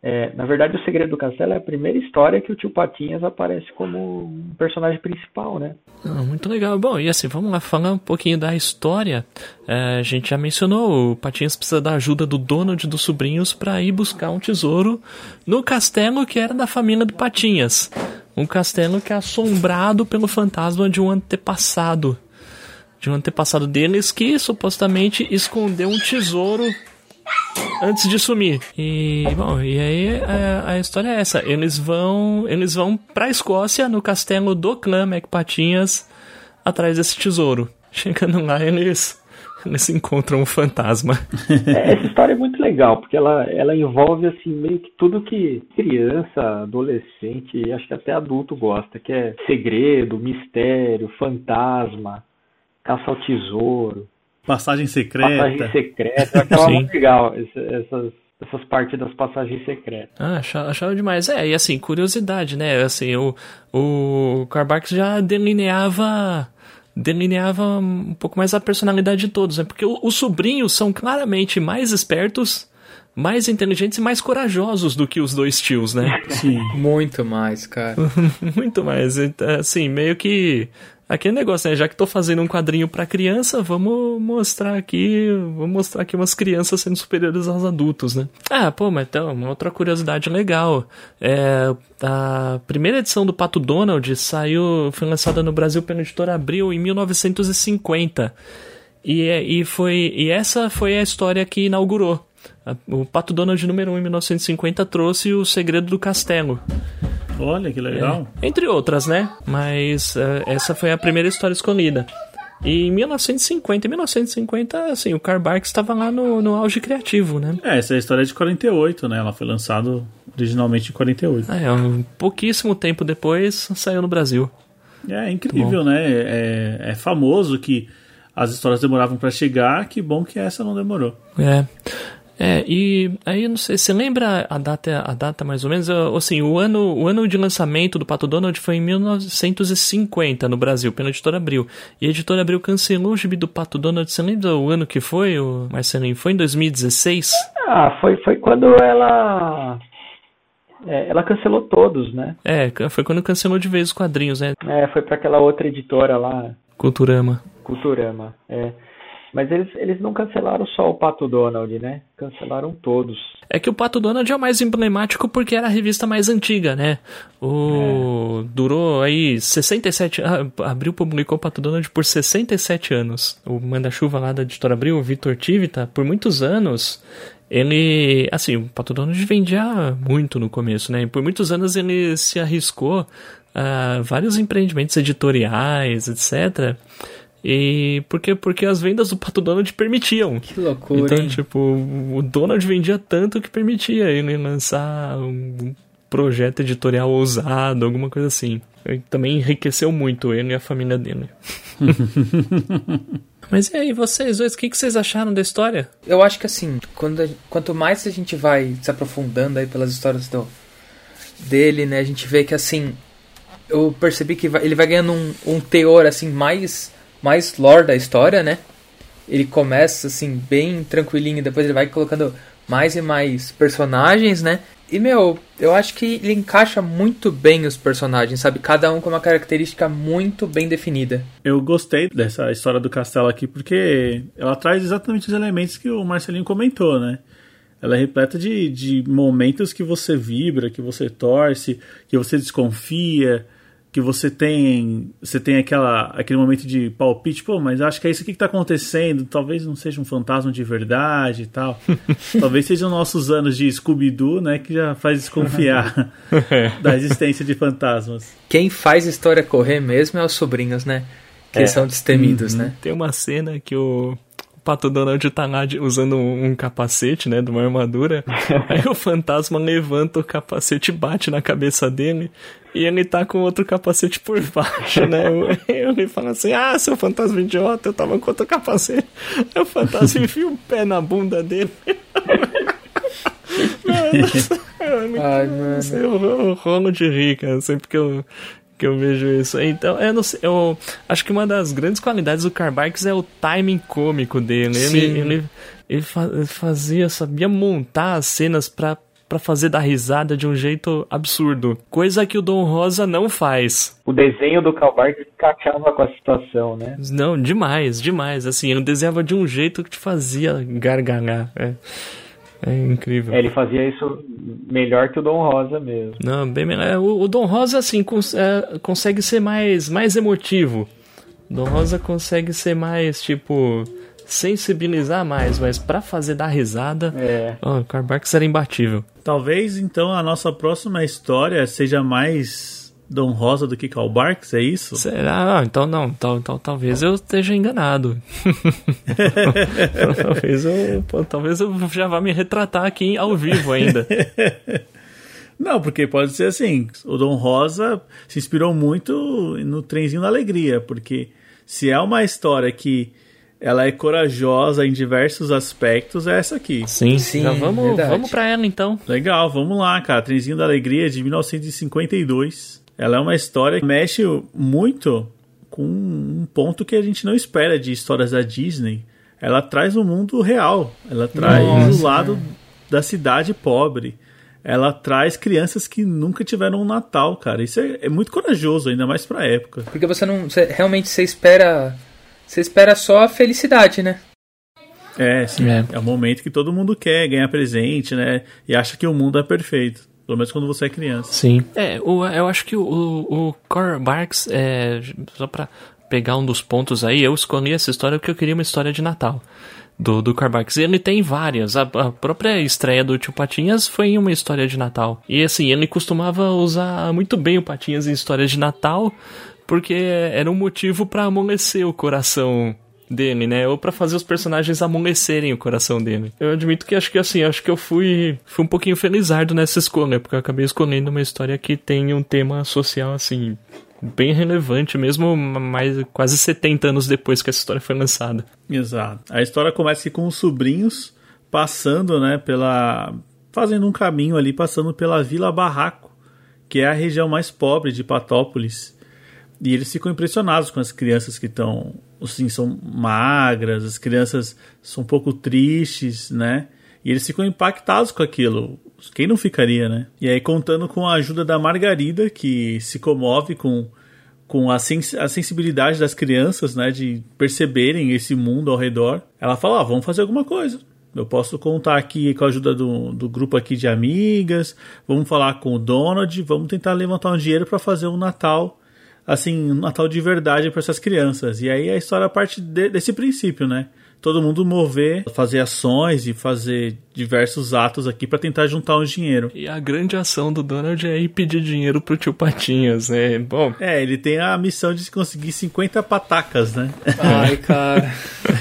Na verdade, O Segredo do Castelo é a primeira história que o tio Patinhas aparece como um personagem principal, né? Muito legal. Bom, e assim, vamos lá falar um pouquinho da história. A gente já mencionou, o Patinhas precisa da ajuda do Donald e dos sobrinhos para ir buscar um tesouro no castelo que era da família do Patinhas. Um castelo que é assombrado pelo fantasma de um antepassado. De um antepassado deles que supostamente escondeu um tesouro antes de sumir. E aí a história é essa. Eles vão pra Escócia, no castelo do clã MacPatinhas, atrás desse tesouro. Chegando lá, eles encontram um fantasma. Essa história é muito legal, porque ela envolve assim, meio que tudo que criança, adolescente, acho que até adulto gosta, que é segredo, mistério, fantasma, caça ao tesouro. Passagem secreta. Passagem secreta, eu achava muito legal essas partes das passagens secretas. Achava demais. E assim, curiosidade, né? Assim, o Karl Barks já delineava um pouco mais a personalidade de todos, né? Porque os sobrinhos são claramente mais espertos, mais inteligentes e mais corajosos do que os dois tios, né? Sim. Muito mais, cara. Muito mais. Assim, meio que aquele negócio, né? Já que tô fazendo um quadrinho pra criança, vamos mostrar aqui umas crianças sendo superiores aos adultos, né? Mas então, uma outra curiosidade legal. A primeira edição do Pato Donald foi lançada no Brasil pela editora Abril em 1950. E essa foi a história que inaugurou. O Pato Donald número 1 em 1950 trouxe O Segredo do Castelo. Olha, que legal. Entre outras, né? Mas essa foi a primeira história escolhida. E em 1950, assim, o Karl Barks estava lá no auge criativo, né? Essa é a história de 48, né? Ela foi lançada originalmente em 48. Pouquíssimo tempo depois saiu no Brasil. É incrível, né? É famoso que as histórias demoravam para chegar, que bom que essa não demorou. E aí, não sei, você lembra a data mais ou menos? Assim, o ano de lançamento do Pato Donald foi em 1950 no Brasil, pela editora Abril. E a editora Abril cancelou o gibi do Pato Donald. Você lembra o ano que foi, Marcelinho? Foi em 2016? Foi quando ela cancelou todos, né? Foi quando cancelou de vez os quadrinhos, né? Foi pra aquela outra editora lá. Culturama, Mas eles não cancelaram só o Pato Donald, né? Cancelaram todos. É que o Pato Donald é o mais emblemático porque era a revista mais antiga, né? Durou aí 67 anos. Abril publicou o Pato Donald por 67 anos. O manda-chuva lá da editora Abril, o Vitor Tivita, por muitos anos, ele... Assim, o Pato Donald vendia muito no começo, né? E por muitos anos ele se arriscou a vários empreendimentos editoriais, etc., e porque as vendas do Pato Donald permitiam. Que loucura. Então, hein? tipo, o Donald vendia tanto que permitia ele lançar um projeto editorial ousado, alguma coisa assim. Ele também enriqueceu muito ele e a família dele. Mas e aí, vocês dois, o que vocês acharam da história? Eu acho que assim, quanto mais a gente vai se aprofundando aí pelas histórias dele, né, a gente vê que assim, eu percebi que ele vai ganhando um teor assim mais lore da história, né? Ele começa assim bem tranquilinho, depois ele vai colocando mais e mais personagens, né? E eu acho que ele encaixa muito bem os personagens, sabe? Cada um com uma característica muito bem definida. Eu gostei dessa história do castelo aqui porque ela traz exatamente os elementos que o Marcelinho comentou, né? Ela é repleta de momentos que você vibra, que você torce, que você desconfia, que você tem aquele momento de palpite, mas acho que é isso aqui que tá acontecendo, talvez não seja um fantasma de verdade e tal. Talvez sejam nossos anos de Scooby-Doo, né, que já faz desconfiar da existência de fantasmas. Quem faz história correr mesmo é os sobrinhos, né, que são destemidos, né. Tem uma cena que o Pato Donald tá lá usando um capacete, né, de uma armadura. Aí o fantasma levanta o capacete e bate na cabeça dele. E ele tá com outro capacete por baixo, né? Ele fala assim, seu fantasma idiota, eu tava com outro capacete. Aí o fantasma enfia o pé na bunda dele. Mano. Eu rolo de rir, cara, sempre que eu vejo isso. Então, eu não sei, eu acho que uma das grandes qualidades do Karl Barks é o timing cômico dele. Ele sabia montar as cenas pra pra fazer dar risada de um jeito absurdo. Coisa que o Dom Rosa não faz. O desenho do Karl Barks encaixava com a situação, né? Não, demais. Assim, ele desenhava de um jeito que te fazia gargalhar. É incrível. Ele fazia isso melhor que o Dom Rosa mesmo. Não, bem melhor. O Dom Rosa, assim, consegue ser mais emotivo. O Dom Rosa consegue ser mais, tipo, sensibilizar mais, mas pra fazer dar risada, o Karl Barks era imbatível. Talvez, então, a nossa próxima história seja mais Dom Rosa do que Karl Barks, é isso? Será? Então não. Talvez eu esteja enganado. talvez eu já vá me retratar aqui ao vivo ainda. Não, porque pode ser assim, o Dom Rosa se inspirou muito no Trenzinho da Alegria, porque se é uma história que ela é corajosa em diversos aspectos, é essa aqui. Sim. Já vamos pra ela então. Legal, vamos lá, cara. Trenzinho da Alegria de 1952. Ela é uma história que mexe muito com um ponto que a gente não espera de histórias da Disney. Ela traz o mundo real. Ela traz o lado da cidade pobre. Ela traz crianças que nunca tiveram um Natal, cara. Isso é muito corajoso, ainda mais pra época. Porque realmente você espera só a felicidade, né? Sim. É o momento que todo mundo quer ganhar presente, né? E acha que o mundo é perfeito. Pelo menos quando você é criança. Sim. Eu acho que o Karl Barks, só pra pegar um dos pontos aí, eu escolhi essa história porque eu queria uma história de Natal do Karl Barks. Ele tem várias. A própria estreia do Tio Patinhas foi em uma história de Natal. E assim, ele costumava usar muito bem o Patinhas em histórias de Natal, porque era um motivo pra amolecer o coração dele, né? Ou pra fazer os personagens amolecerem o coração dele. Eu admito que acho que eu fui um pouquinho felizardo nessa escolha, porque eu acabei escolhendo uma história que tem um tema social, assim, bem relevante, mesmo mais quase 70 anos depois que essa história foi lançada. Exato. A história começa com os sobrinhos passando, né, fazendo um caminho ali, passando pela Vila Barraco, que é a região mais pobre de Patópolis. E eles ficam impressionados com as crianças que estão, assim, são magras, as crianças são um pouco tristes, né? E eles ficam impactados com aquilo. Quem não ficaria, né? E aí, contando com a ajuda da Margarida, que se comove com a sensibilidade das crianças, né? De perceberem esse mundo ao redor. Ela fala, vamos fazer alguma coisa. Eu posso contar aqui com a ajuda do grupo aqui de amigas. Vamos falar com o Donald. Vamos tentar levantar um dinheiro para fazer um Natal, assim, um Natal de verdade para essas crianças. E aí a história parte desse princípio, né? Todo mundo fazer ações e fazer diversos atos aqui para tentar juntar um dinheiro. E a grande ação do Donald é ir pedir dinheiro pro Tio Patinhas, né? Bom. Ele tem a missão de conseguir 50 patacas, né? Ai, cara.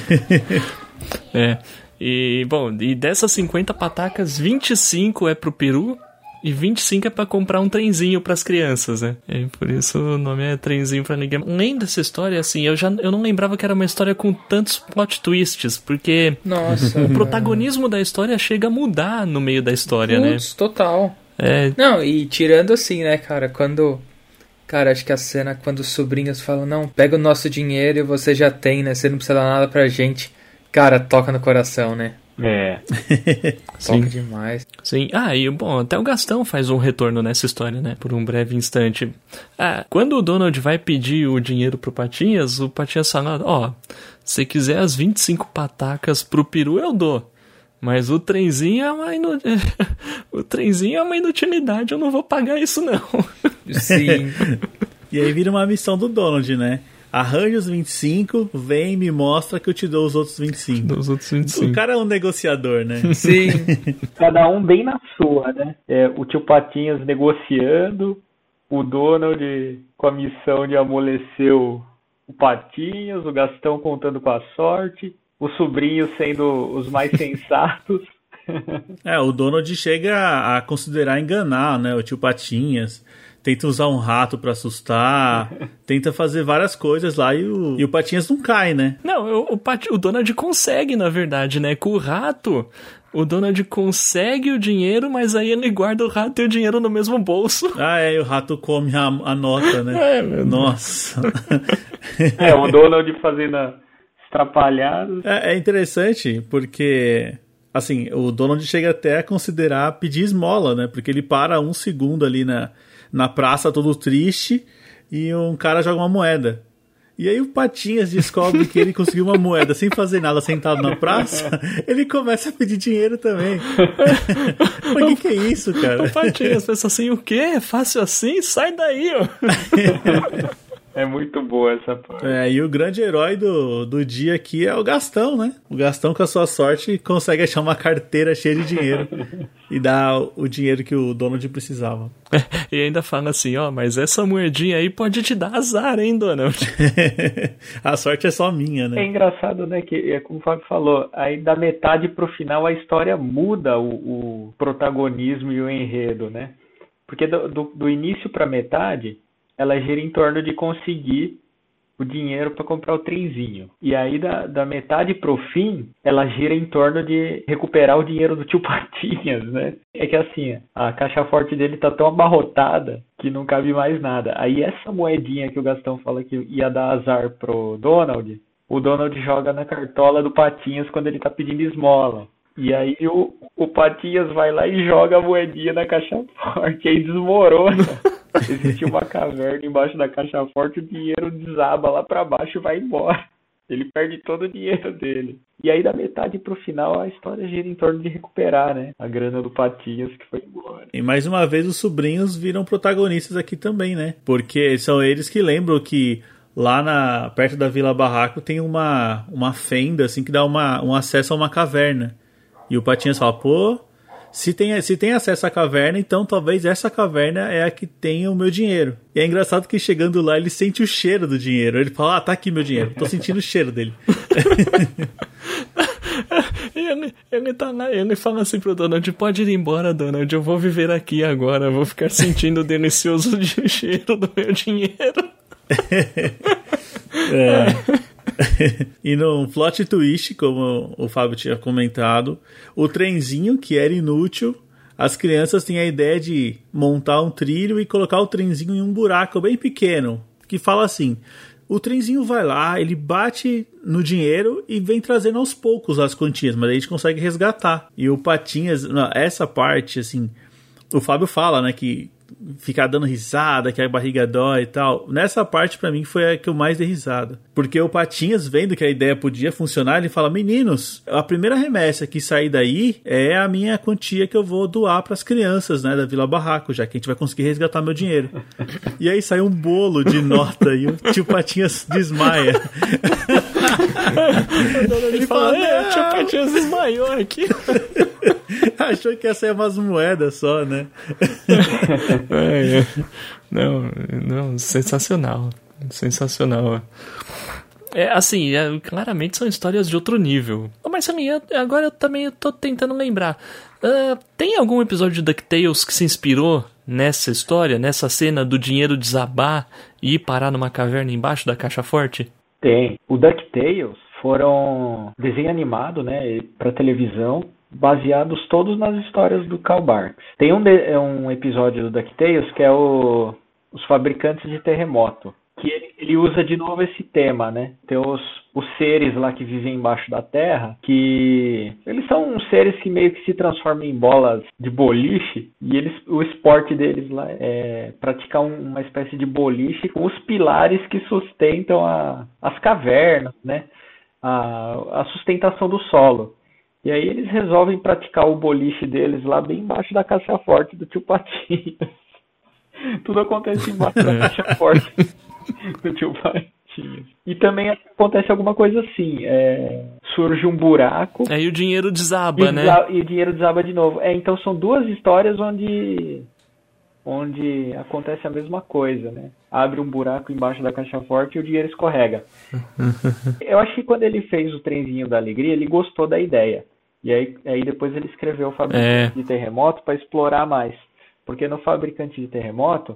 E dessas 50 patacas, 25 é pro peru e 25 é pra comprar um trenzinho pras crianças, né? E por isso o nome é Trenzinho pra Ninguém. Além dessa história, assim, eu não lembrava que era uma história com tantos plot twists, porque o protagonismo da história chega a mudar no meio da história, né? Total. Não, e tirando assim, né, cara, Cara, acho que a cena quando os sobrinhos falam, não, pega o nosso dinheiro e você já tem, né? Você não precisa dar nada pra gente. Cara, toca no coração, né? Toca demais. Sim. Até o Gastão faz um retorno nessa história, né? Por um breve instante. Quando o Donald vai pedir o dinheiro pro Patinhas, o Patinhas fala, se quiser as 25 patacas pro peru, eu dou. Mas o trenzinho é uma inutilidade, eu não vou pagar isso, não. Sim. E aí vira uma missão do Donald, né? Arranja os 25, vem e me mostra que eu te dou os outros 25. O cara é um negociador, né? Sim. Cada um bem na sua, né? O Tio Patinhas negociando, o Donald com a missão de amolecer o Patinhas, o Gastão contando com a sorte, os sobrinhos sendo os mais sensatos. O Donald chega a considerar enganar, né, o Tio Patinhas. Tenta usar um rato pra assustar, tenta fazer várias coisas lá e o Patinhas não cai, né? Não, o Donald consegue, na verdade, né? Com o rato, o Donald consegue o dinheiro, mas aí ele guarda o rato e o dinheiro no mesmo bolso. E o rato come a nota, né? Nossa. O Donald fazendo estrapalhado. É interessante porque assim, o Donald chega até a considerar pedir esmola, né? Porque ele para um segundo ali na praça todo triste e um cara joga uma moeda. E aí o Patinhas descobre que ele conseguiu uma moeda sem fazer nada, sentado na praça, ele começa a pedir dinheiro também. Mas que é isso, cara? O Patinhas pensa assim, o quê? É fácil assim? Sai daí, ó. É muito boa essa parte. E o grande herói do dia aqui é o Gastão, né? O Gastão, com a sua sorte, consegue achar uma carteira cheia de dinheiro e dá o dinheiro que o Donald precisava. E ainda fala assim, mas essa moedinha aí pode te dar azar, hein, Donald? A sorte é só minha, né? É engraçado, né, que como o Fábio falou, aí da metade pro final a história muda o protagonismo e o enredo, né? Porque do início pra metade, ela gira em torno de conseguir o dinheiro para comprar o trenzinho. E aí, da metade pro fim, ela gira em torno de recuperar o dinheiro do tio Patinhas, né? É que assim, a caixa forte dele tá tão abarrotada que não cabe mais nada. Aí essa moedinha que o Gastão fala que ia dar azar pro Donald, o Donald joga na cartola do Patinhas quando ele tá pedindo esmola. E aí o Patinhas vai lá e joga a moedinha na caixa forte, aí desmorona. Existe uma caverna embaixo da caixa forte, o dinheiro desaba lá pra baixo e vai embora. Ele perde todo o dinheiro dele. E aí da metade pro final a história gira em torno de recuperar, né? A grana do Patinhas que foi embora. E mais uma vez os sobrinhos viram protagonistas aqui também, né? Porque são eles que lembram que lá perto da Vila Barraco tem uma fenda assim que dá um acesso a uma caverna. E o Patinhas fala, se tem acesso à caverna, então talvez essa caverna é a que tenha o meu dinheiro. E é engraçado que chegando lá ele sente o cheiro do dinheiro. Ele fala, tá aqui meu dinheiro, tô sentindo o cheiro dele. Ele tá lá, ele fala assim pro Donald, pode ir embora, Donald, eu vou viver aqui agora, eu vou ficar sentindo o delicioso cheiro do meu dinheiro. E no plot twist, como o Fábio tinha comentado, o trenzinho, que era inútil, as crianças têm a ideia de montar um trilho e colocar o trenzinho em um buraco bem pequeno, que fala assim, o trenzinho vai lá, ele bate no dinheiro e vem trazendo aos poucos as quantias, mas aí a gente consegue resgatar. E o Patinhas, essa parte, assim, o Fábio fala, né, que ficar dando risada, que a barriga dói e tal. Nessa parte, pra mim, foi a que eu mais dei risada. Porque o Patinhas, vendo que a ideia podia funcionar, ele fala, meninos, a primeira remessa que sair daí é a minha quantia que eu vou doar pras crianças, né, da Vila Barraco, já que a gente vai conseguir resgatar meu dinheiro. E aí sai um bolo de nota e o tio Patinhas desmaia. Ele fala, o tio Patinhas desmaiou aqui. Achou que ia sair umas moedas só, né? Não, sensacional. Assim, claramente são histórias de outro nível. Mas agora eu também tô tentando lembrar. Tem algum episódio de DuckTales que se inspirou nessa história, nessa cena do dinheiro desabar e ir parar numa caverna embaixo da caixa forte? Tem. O DuckTales foram desenho animado, né, pra televisão, baseados todos nas histórias do Karl Barks. Tem um episódio do DuckTales que é os fabricantes de terremoto, que ele usa de novo esse tema, né? Tem os seres lá que vivem embaixo da terra, que eles são uns seres que meio que se transformam em bolas de boliche, e o esporte deles lá é praticar uma espécie de boliche com os pilares que sustentam as cavernas, né? A sustentação do solo. E aí eles resolvem praticar o boliche deles lá bem embaixo da caixa forte do tio Patinhas. Tudo acontece embaixo da caixa forte do tio Patinhas. E também acontece alguma coisa assim, surge um buraco. Aí o dinheiro desaba, né? E o dinheiro desaba de novo. Então são duas histórias onde acontece a mesma coisa, né? Abre um buraco embaixo da caixa forte e o dinheiro escorrega. Eu acho que quando ele fez o Trenzinho da Alegria, ele gostou da ideia. E aí depois ele escreveu o Fabricante de Terremoto para explorar mais. Porque no Fabricante de Terremoto,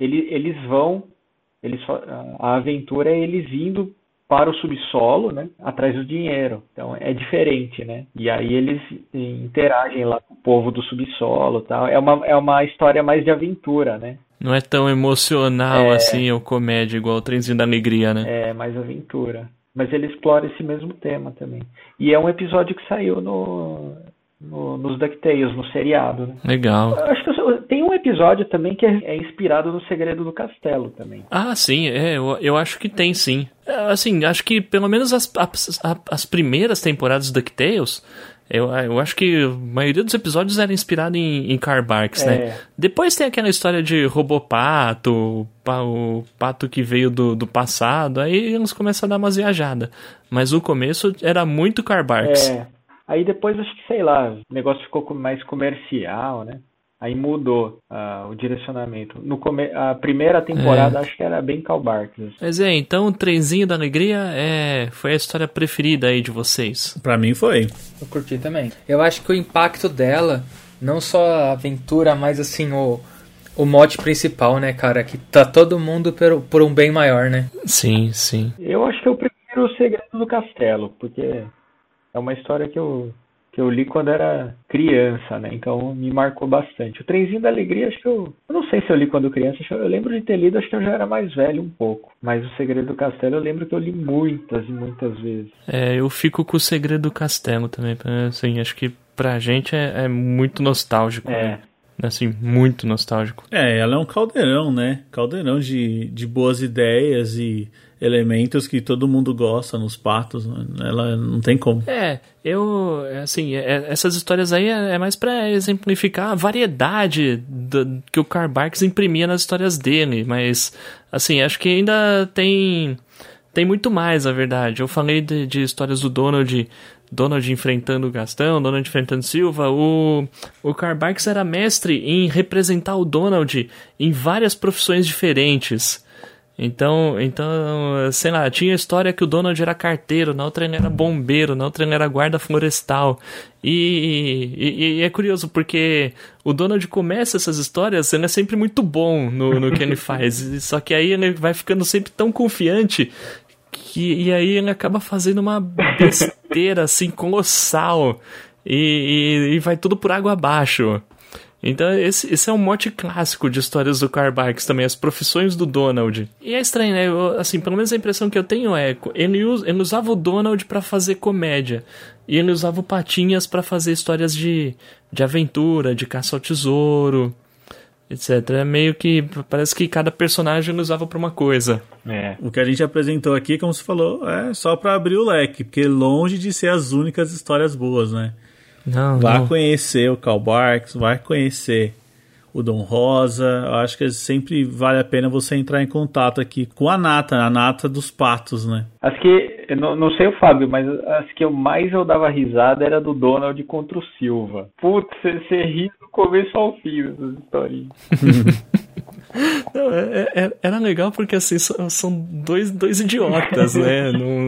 a aventura é eles indo para o subsolo, né, atrás do dinheiro. Então é diferente, né? E aí eles interagem lá com o povo do subsolo e tal. É uma história mais de aventura, né? Não é tão emocional assim, ou comédia, igual o Trenzinho da Alegria, né? É, mais aventura. Mas ele explora esse mesmo tema também. E é um episódio que saiu nos DuckTales, no seriado, né? Legal. Eu acho que tem um episódio também que é inspirado no Segredo do Castelo também. Ah, sim, eu acho que tem, sim. Assim, acho que pelo menos as primeiras temporadas do DuckTales, eu acho que a maioria dos episódios era inspirado em Karl Barks, né? Depois tem aquela história de Robopato, o pato que veio do passado, aí eles começam a dar umas viajadas. Mas o começo era muito Karl Barks. Aí depois, acho que, sei lá, o negócio ficou mais comercial, né? Aí mudou o direcionamento. A primeira temporada, acho que era bem Karl Barks. Assim. Mas então o Trenzinho da Alegria foi a história preferida aí de vocês? Pra mim foi. Eu curti também. Eu acho que o impacto dela, não só a aventura, mas assim, o mote principal, né, cara? Que tá todo mundo por um bem maior, né? Sim, sim. Eu acho que eu prefiro O Segredo do Castelo, porque é uma história que eu li quando era criança, né? Então me marcou bastante. O Trenzinho da Alegria, acho que eu não sei se eu li quando criança, eu lembro de ter lido, acho que eu já era mais velho um pouco. Mas O Segredo do Castelo eu lembro que eu li muitas e muitas vezes. Eu fico com O Segredo do Castelo também. Assim, acho que pra gente é muito nostálgico. Né? Assim, muito nostálgico. Ela é um caldeirão, né? Caldeirão de boas ideias e elementos que todo mundo gosta nos patos. Ela não tem como. Essas histórias aí é mais pra exemplificar a variedade que o Karl Barks imprimia nas histórias dele, mas, assim, acho que ainda tem muito mais, na verdade. Eu falei de histórias do Donald enfrentando o Gastão, Donald enfrentando Silva. O Karl Barks era mestre em representar o Donald em várias profissões diferentes. Então, sei lá, tinha a história que o Donald era carteiro, na outra ele era bombeiro, na outra ele era guarda florestal. E é curioso porque o Donald começa essas histórias, ele é sempre muito bom no que ele faz. Só que aí ele vai ficando sempre tão confiante e aí ele acaba fazendo uma besteira assim colossal e vai tudo por água abaixo. Então esse é um mote clássico de histórias do Karl Barks também, as profissões do Donald. E é estranho, né? Assim, pelo menos a impressão que eu tenho ele usava o Donald pra fazer comédia e ele usava o Patinhas pra fazer histórias de aventura, de caça ao tesouro, etc. É meio que parece que cada personagem ele usava pra uma coisa. O que a gente apresentou aqui, como você falou, é só pra abrir o leque, porque longe de ser as únicas histórias boas, né? Vai conhecer o Karl Barks, vai conhecer o Dom Rosa. Eu acho que sempre vale a pena você entrar em contato aqui com a nata dos patos, né? As que, não sei o Fábio, mas as que eu dava risada era do Donald contra o Silva. Putz, você ri do começo ao fim dessas historinhas. Não, era legal porque assim são dois idiotas, né?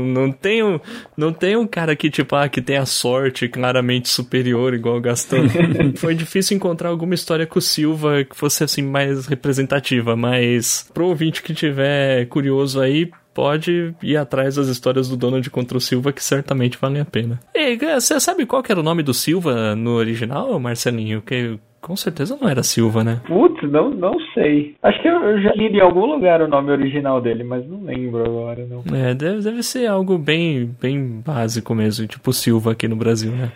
Não tem um cara que tipo que tem a sorte claramente superior igual o Gastão. Foi difícil encontrar alguma história com o Silva que fosse assim mais representativa, mas pro ouvinte que tiver curioso aí, pode ir atrás das histórias do Donald contra o Silva, que certamente valem a pena. E você sabe qual que era o nome do Silva no original, Marcelinho? Que com certeza não era Silva, né? Putz, não sei. Acho que eu já li em algum lugar o nome original dele, mas não lembro agora, não. Deve ser algo bem básico mesmo, tipo Silva aqui no Brasil, né?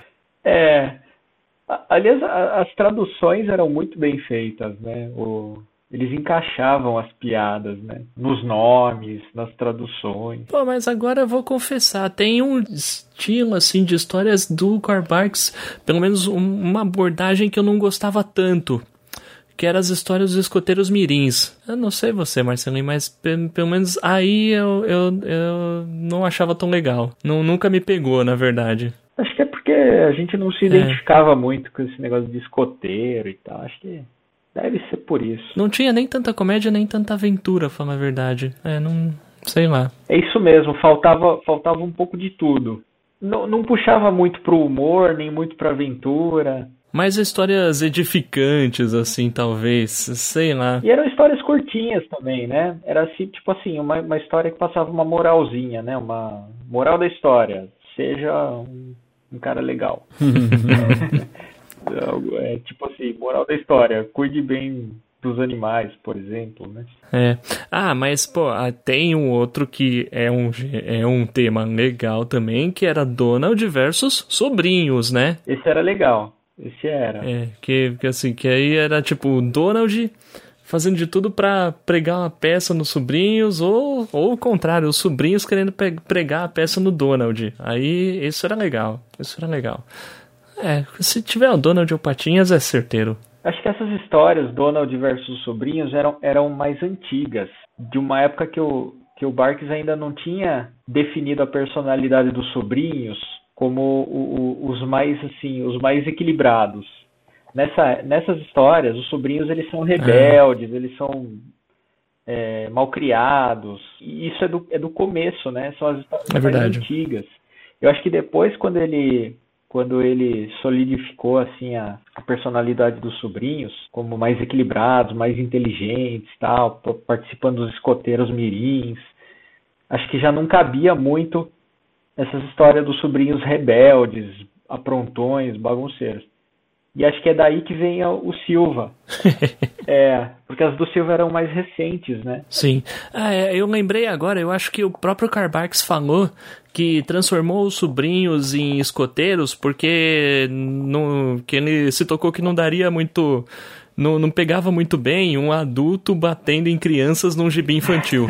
Aliás, as traduções eram muito bem feitas, né? Eles encaixavam as piadas, né? Nos nomes, nas traduções. Pô, mas agora eu vou confessar, tem um estilo, assim, de histórias do Karl Barks, pelo menos uma abordagem que eu não gostava tanto, que eram as histórias dos escoteiros mirins. Eu não sei você, Marcelinho, mas pelo menos aí eu não achava tão legal. Nunca me pegou, na verdade. Acho que é porque a gente não se identificava muito com esse negócio de escoteiro e tal, acho que deve ser por isso. Não tinha nem tanta comédia, nem tanta aventura, falar a verdade. Não sei lá. É isso mesmo, faltava um pouco de tudo. Não puxava muito pro humor, nem muito pra aventura. Mais histórias edificantes, assim, talvez, sei lá. E eram histórias curtinhas também, né? Era assim, tipo assim, uma história que passava uma moralzinha, né? Uma moral da história. Seja um cara legal. Tipo assim, moral da história, cuide bem pros animais, por exemplo, né? Mas, pô, tem um outro que é um tema legal também, que era Donald versus sobrinhos, né? Esse era legal. Esse era. Que aí era tipo o Donald fazendo de tudo pra pregar uma peça nos sobrinhos, ou o contrário, os sobrinhos querendo pregar a peça no Donald. Aí, isso era legal. Se tiver o Donald ou Patinhas, é certeiro. Acho que essas histórias, Donald versus sobrinhos, eram mais antigas. De uma época que o Barks ainda não tinha definido a personalidade dos sobrinhos como os mais equilibrados. Nessas histórias, os sobrinhos eles são rebeldes, eles são malcriados. E isso é do começo, né? São as histórias mais antigas. Eu acho que depois, quando ele solidificou assim a personalidade dos sobrinhos como mais equilibrados, mais inteligentes, tal, participando dos escoteiros mirins, acho que já não cabia muito essas histórias dos sobrinhos rebeldes, aprontões, bagunceiros. E acho que é daí que vem o Silva. Porque as do Silva eram mais recentes, né? Sim. Eu lembrei agora, eu acho que o próprio Karl Barks falou que transformou os sobrinhos em escoteiros porque que ele se tocou que não daria muito... Não pegava muito bem um adulto batendo em crianças num gibi infantil.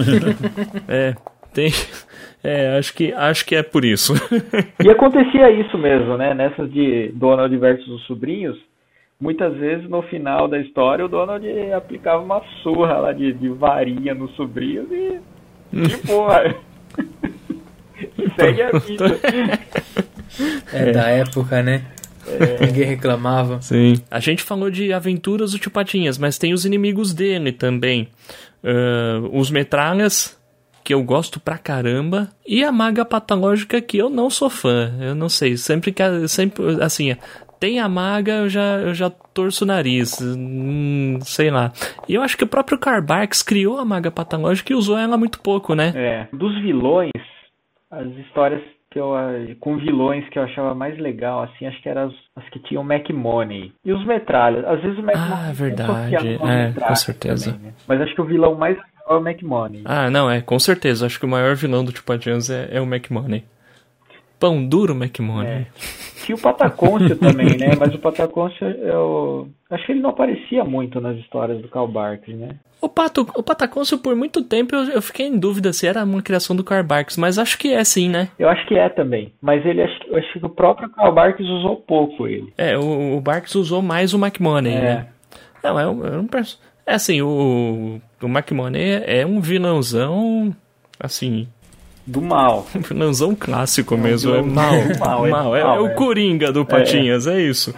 Acho que é por isso. E acontecia isso mesmo, né? Nessas de Donald versus os sobrinhos, muitas vezes no final da história o Donald aplicava uma surra lá de varinha nos sobrinhos e porra. Segue a vida. Da época, né? Ninguém reclamava. Sim. A gente falou de aventuras do Tio Patinhas, mas tem os inimigos dele também. Os metralhas, que eu gosto pra caramba, e a maga patológica, que eu não sou fã. Eu não sei, sempre assim, tem a maga, eu já torço o nariz, sei lá. E eu acho que o próprio Karl Barks criou a maga patológica e usou ela muito pouco, né? Dos vilões, as histórias com vilões que eu achava mais legal, assim, acho que eram as que tinham McMoney. E os metralhas. Às vezes o McMoney... verdade. Com certeza. Também, né? Mas acho que o vilão mais legal é o McMoney. Com certeza. Acho que o maior vilão do Tio Patinhas é o McMoney. Pão duro McMoney. Tinha o Patacôncio também, né? Mas o Patacôncio, eu acho que ele não aparecia muito nas histórias do Karl Barks, né? O Patacôncio, por muito tempo, eu fiquei em dúvida se era uma criação do Karl Barks, mas acho que é sim, né? Eu acho que é também. Mas eu acho que o próprio Karl Barks usou pouco ele. O Barks usou mais o McMoney, né? Não, é assim, o McMoney é um vilãozão, assim... Do mal. Um vilãozão clássico mesmo, é mal. É o Coringa do Patinhas, é isso.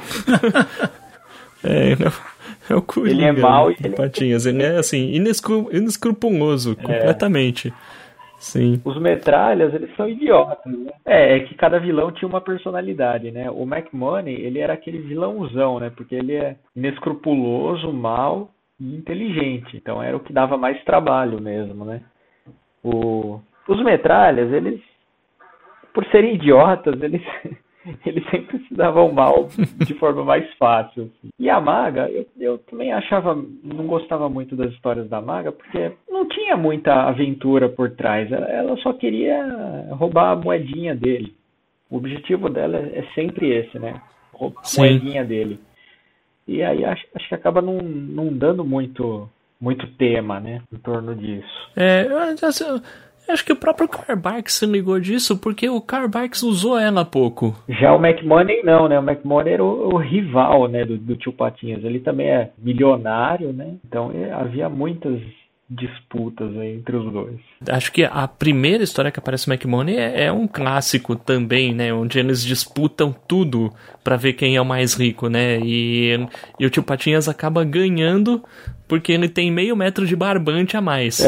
É o Coringa. Ele é mau e Patinhas. Ele é, assim, inescrupuloso, completamente. Sim. Os metralhas, eles são idiotas, né? É que cada vilão tinha uma personalidade, né? O McMoney, ele era aquele vilãozão, né? Porque ele é inescrupuloso, mau e inteligente. Então era o que dava mais trabalho mesmo, né? Os metralhas, eles, por serem idiotas, eles sempre se davam mal de forma mais fácil. Assim. E a maga, eu também não gostava muito das histórias da maga, porque não tinha muita aventura por trás. Ela só queria roubar a moedinha dele. O objetivo dela é sempre esse, né? Roubar a moedinha dele. E aí acho que acaba não dando muito tema, né? Em torno disso. Acho que o próprio Karl Barks se ligou disso porque o Karl Barks usou ela pouco. Já o McMoney não, né? O McMoney era o rival, né, do Tio Patinhas. Ele também é milionário, né? Então havia muitas disputas aí entre os dois. Acho que a primeira história que aparece o McMoney é um clássico também, né? Onde eles disputam tudo pra ver quem é o mais rico, né? E o Tio Patinhas acaba ganhando porque ele tem meio metro de barbante a mais.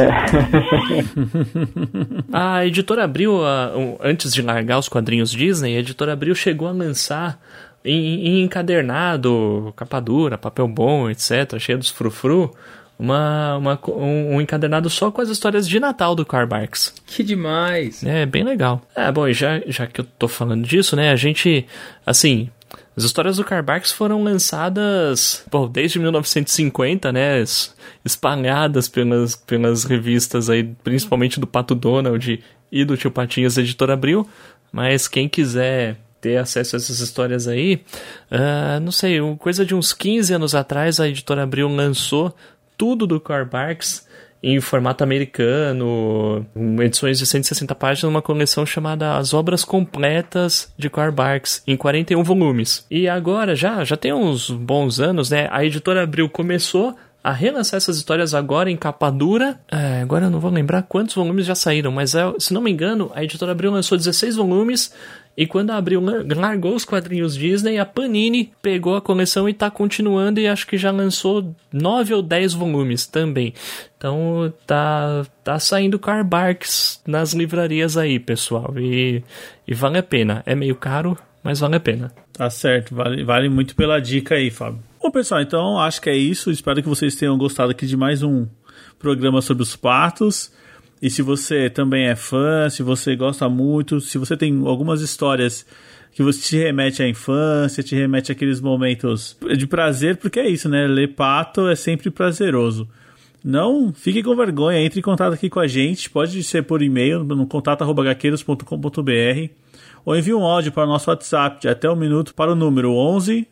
A Editora Abril, antes de largar os quadrinhos Disney, a Editora Abril chegou a lançar em encadernado, capa dura, papel bom, etc., cheio dos frufru, um encadernado só com as histórias de Natal do Karl Barks. Que demais! É, bem legal. Bom, e já que eu tô falando disso, né, a gente, assim, As histórias do Karl Barks foram lançadas, desde 1950, né? Espalhadas pelas revistas aí, principalmente do Pato Donald e do Tio Patinhas, Editora Abril. Mas quem quiser ter acesso a essas histórias aí, não sei, coisa de uns 15 anos atrás, a Editora Abril lançou tudo do Karl Barks em formato americano, edições de 160 páginas, uma coleção chamada As Obras Completas de Karl Barks, em 41 volumes. E agora, já tem uns bons anos, né? A Editora Abril começou a relançar essas histórias agora em capa dura. Agora eu não vou lembrar quantos volumes já saíram, mas se não me engano, a Editora Abril lançou 16 volumes. E quando a Abril largou os quadrinhos Disney, a Panini pegou a coleção e tá continuando, e acho que já lançou 9 ou 10 volumes também. Então tá saindo Karl Barks nas livrarias aí, pessoal. E vale a pena. É meio caro, mas vale a pena. Tá certo, vale muito pela dica aí, Fábio. Bom, pessoal, então acho que é isso. Espero que vocês tenham gostado aqui de mais um programa sobre os patos. E se você também é fã, se você gosta muito, se você tem algumas histórias que você te remete à infância, te remete àqueles momentos de prazer, porque é isso, né? Ler pato é sempre prazeroso. Não fique com vergonha, entre em contato aqui com a gente, pode ser por e-mail no contato@gaqueiros.com.br ou envie um áudio para o nosso WhatsApp de até 1 minuto para o número 11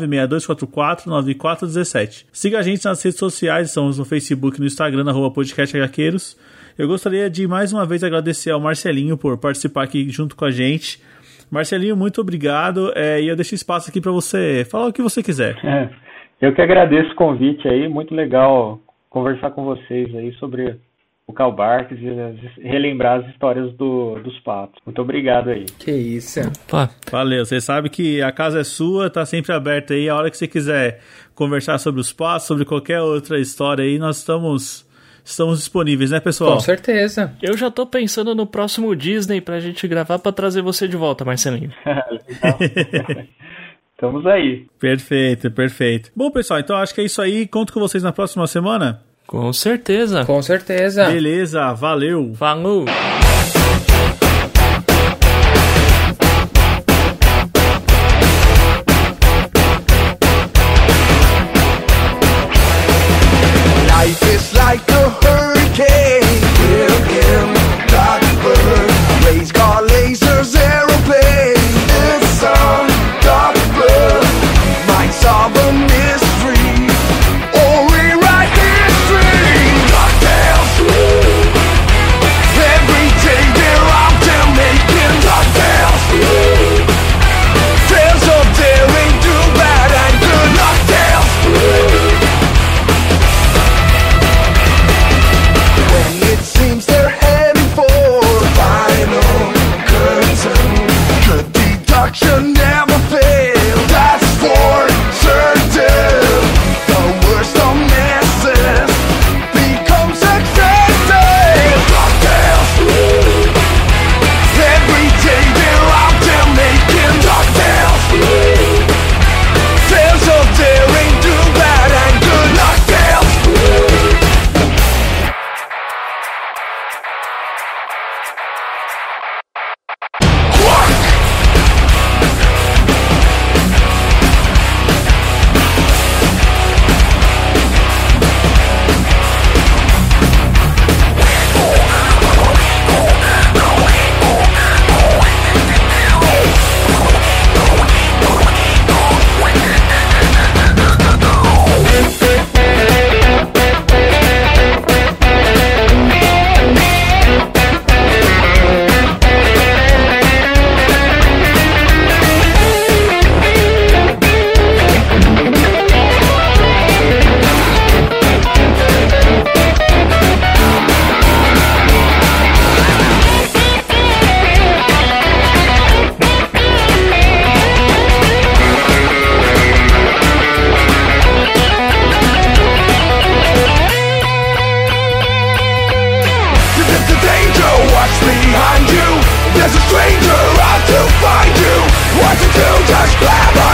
96244 9417. Siga a gente nas redes sociais, estamos no Facebook e no Instagram, @podcastagaqueiros. Eu gostaria de mais uma vez agradecer ao Marcelinho por participar aqui junto com a gente. Marcelinho, muito obrigado, e eu deixo espaço aqui para você falar o que você quiser. Eu que agradeço o convite aí, muito legal conversar com vocês aí sobre o Karl Barks e relembrar as histórias dos patos. Muito obrigado aí. Que isso. Opa. Valeu, você sabe que a casa é sua, tá sempre aberta aí, a hora que você quiser conversar sobre os patos, sobre qualquer outra história aí, nós estamos disponíveis, né, pessoal? Com certeza. Eu já tô pensando no próximo Disney pra gente gravar pra trazer você de volta, Marcelinho. Estamos aí. Perfeito. Bom, pessoal, então acho que é isso aí. Conto com vocês na próxima semana. Com certeza. Com certeza. Beleza, valeu. Falou. Life is like a hurricane. William Blackbird, race car, lasers, aeroplane. It's some dark blood. Minds of a mystery. Or rewrite history. DuckTales. Every day they're out there making DuckTales. Tales of daring, do bad and good. DuckTales. Seems they're heading for the final curtain. Good deduction never fails, that's for certain. The worst of messes becomes successes. DuckTales. Every day they're out there making DuckTales. Tales of daring, do bad and good. DuckTales. There's a stranger out to find you. What to do, just grab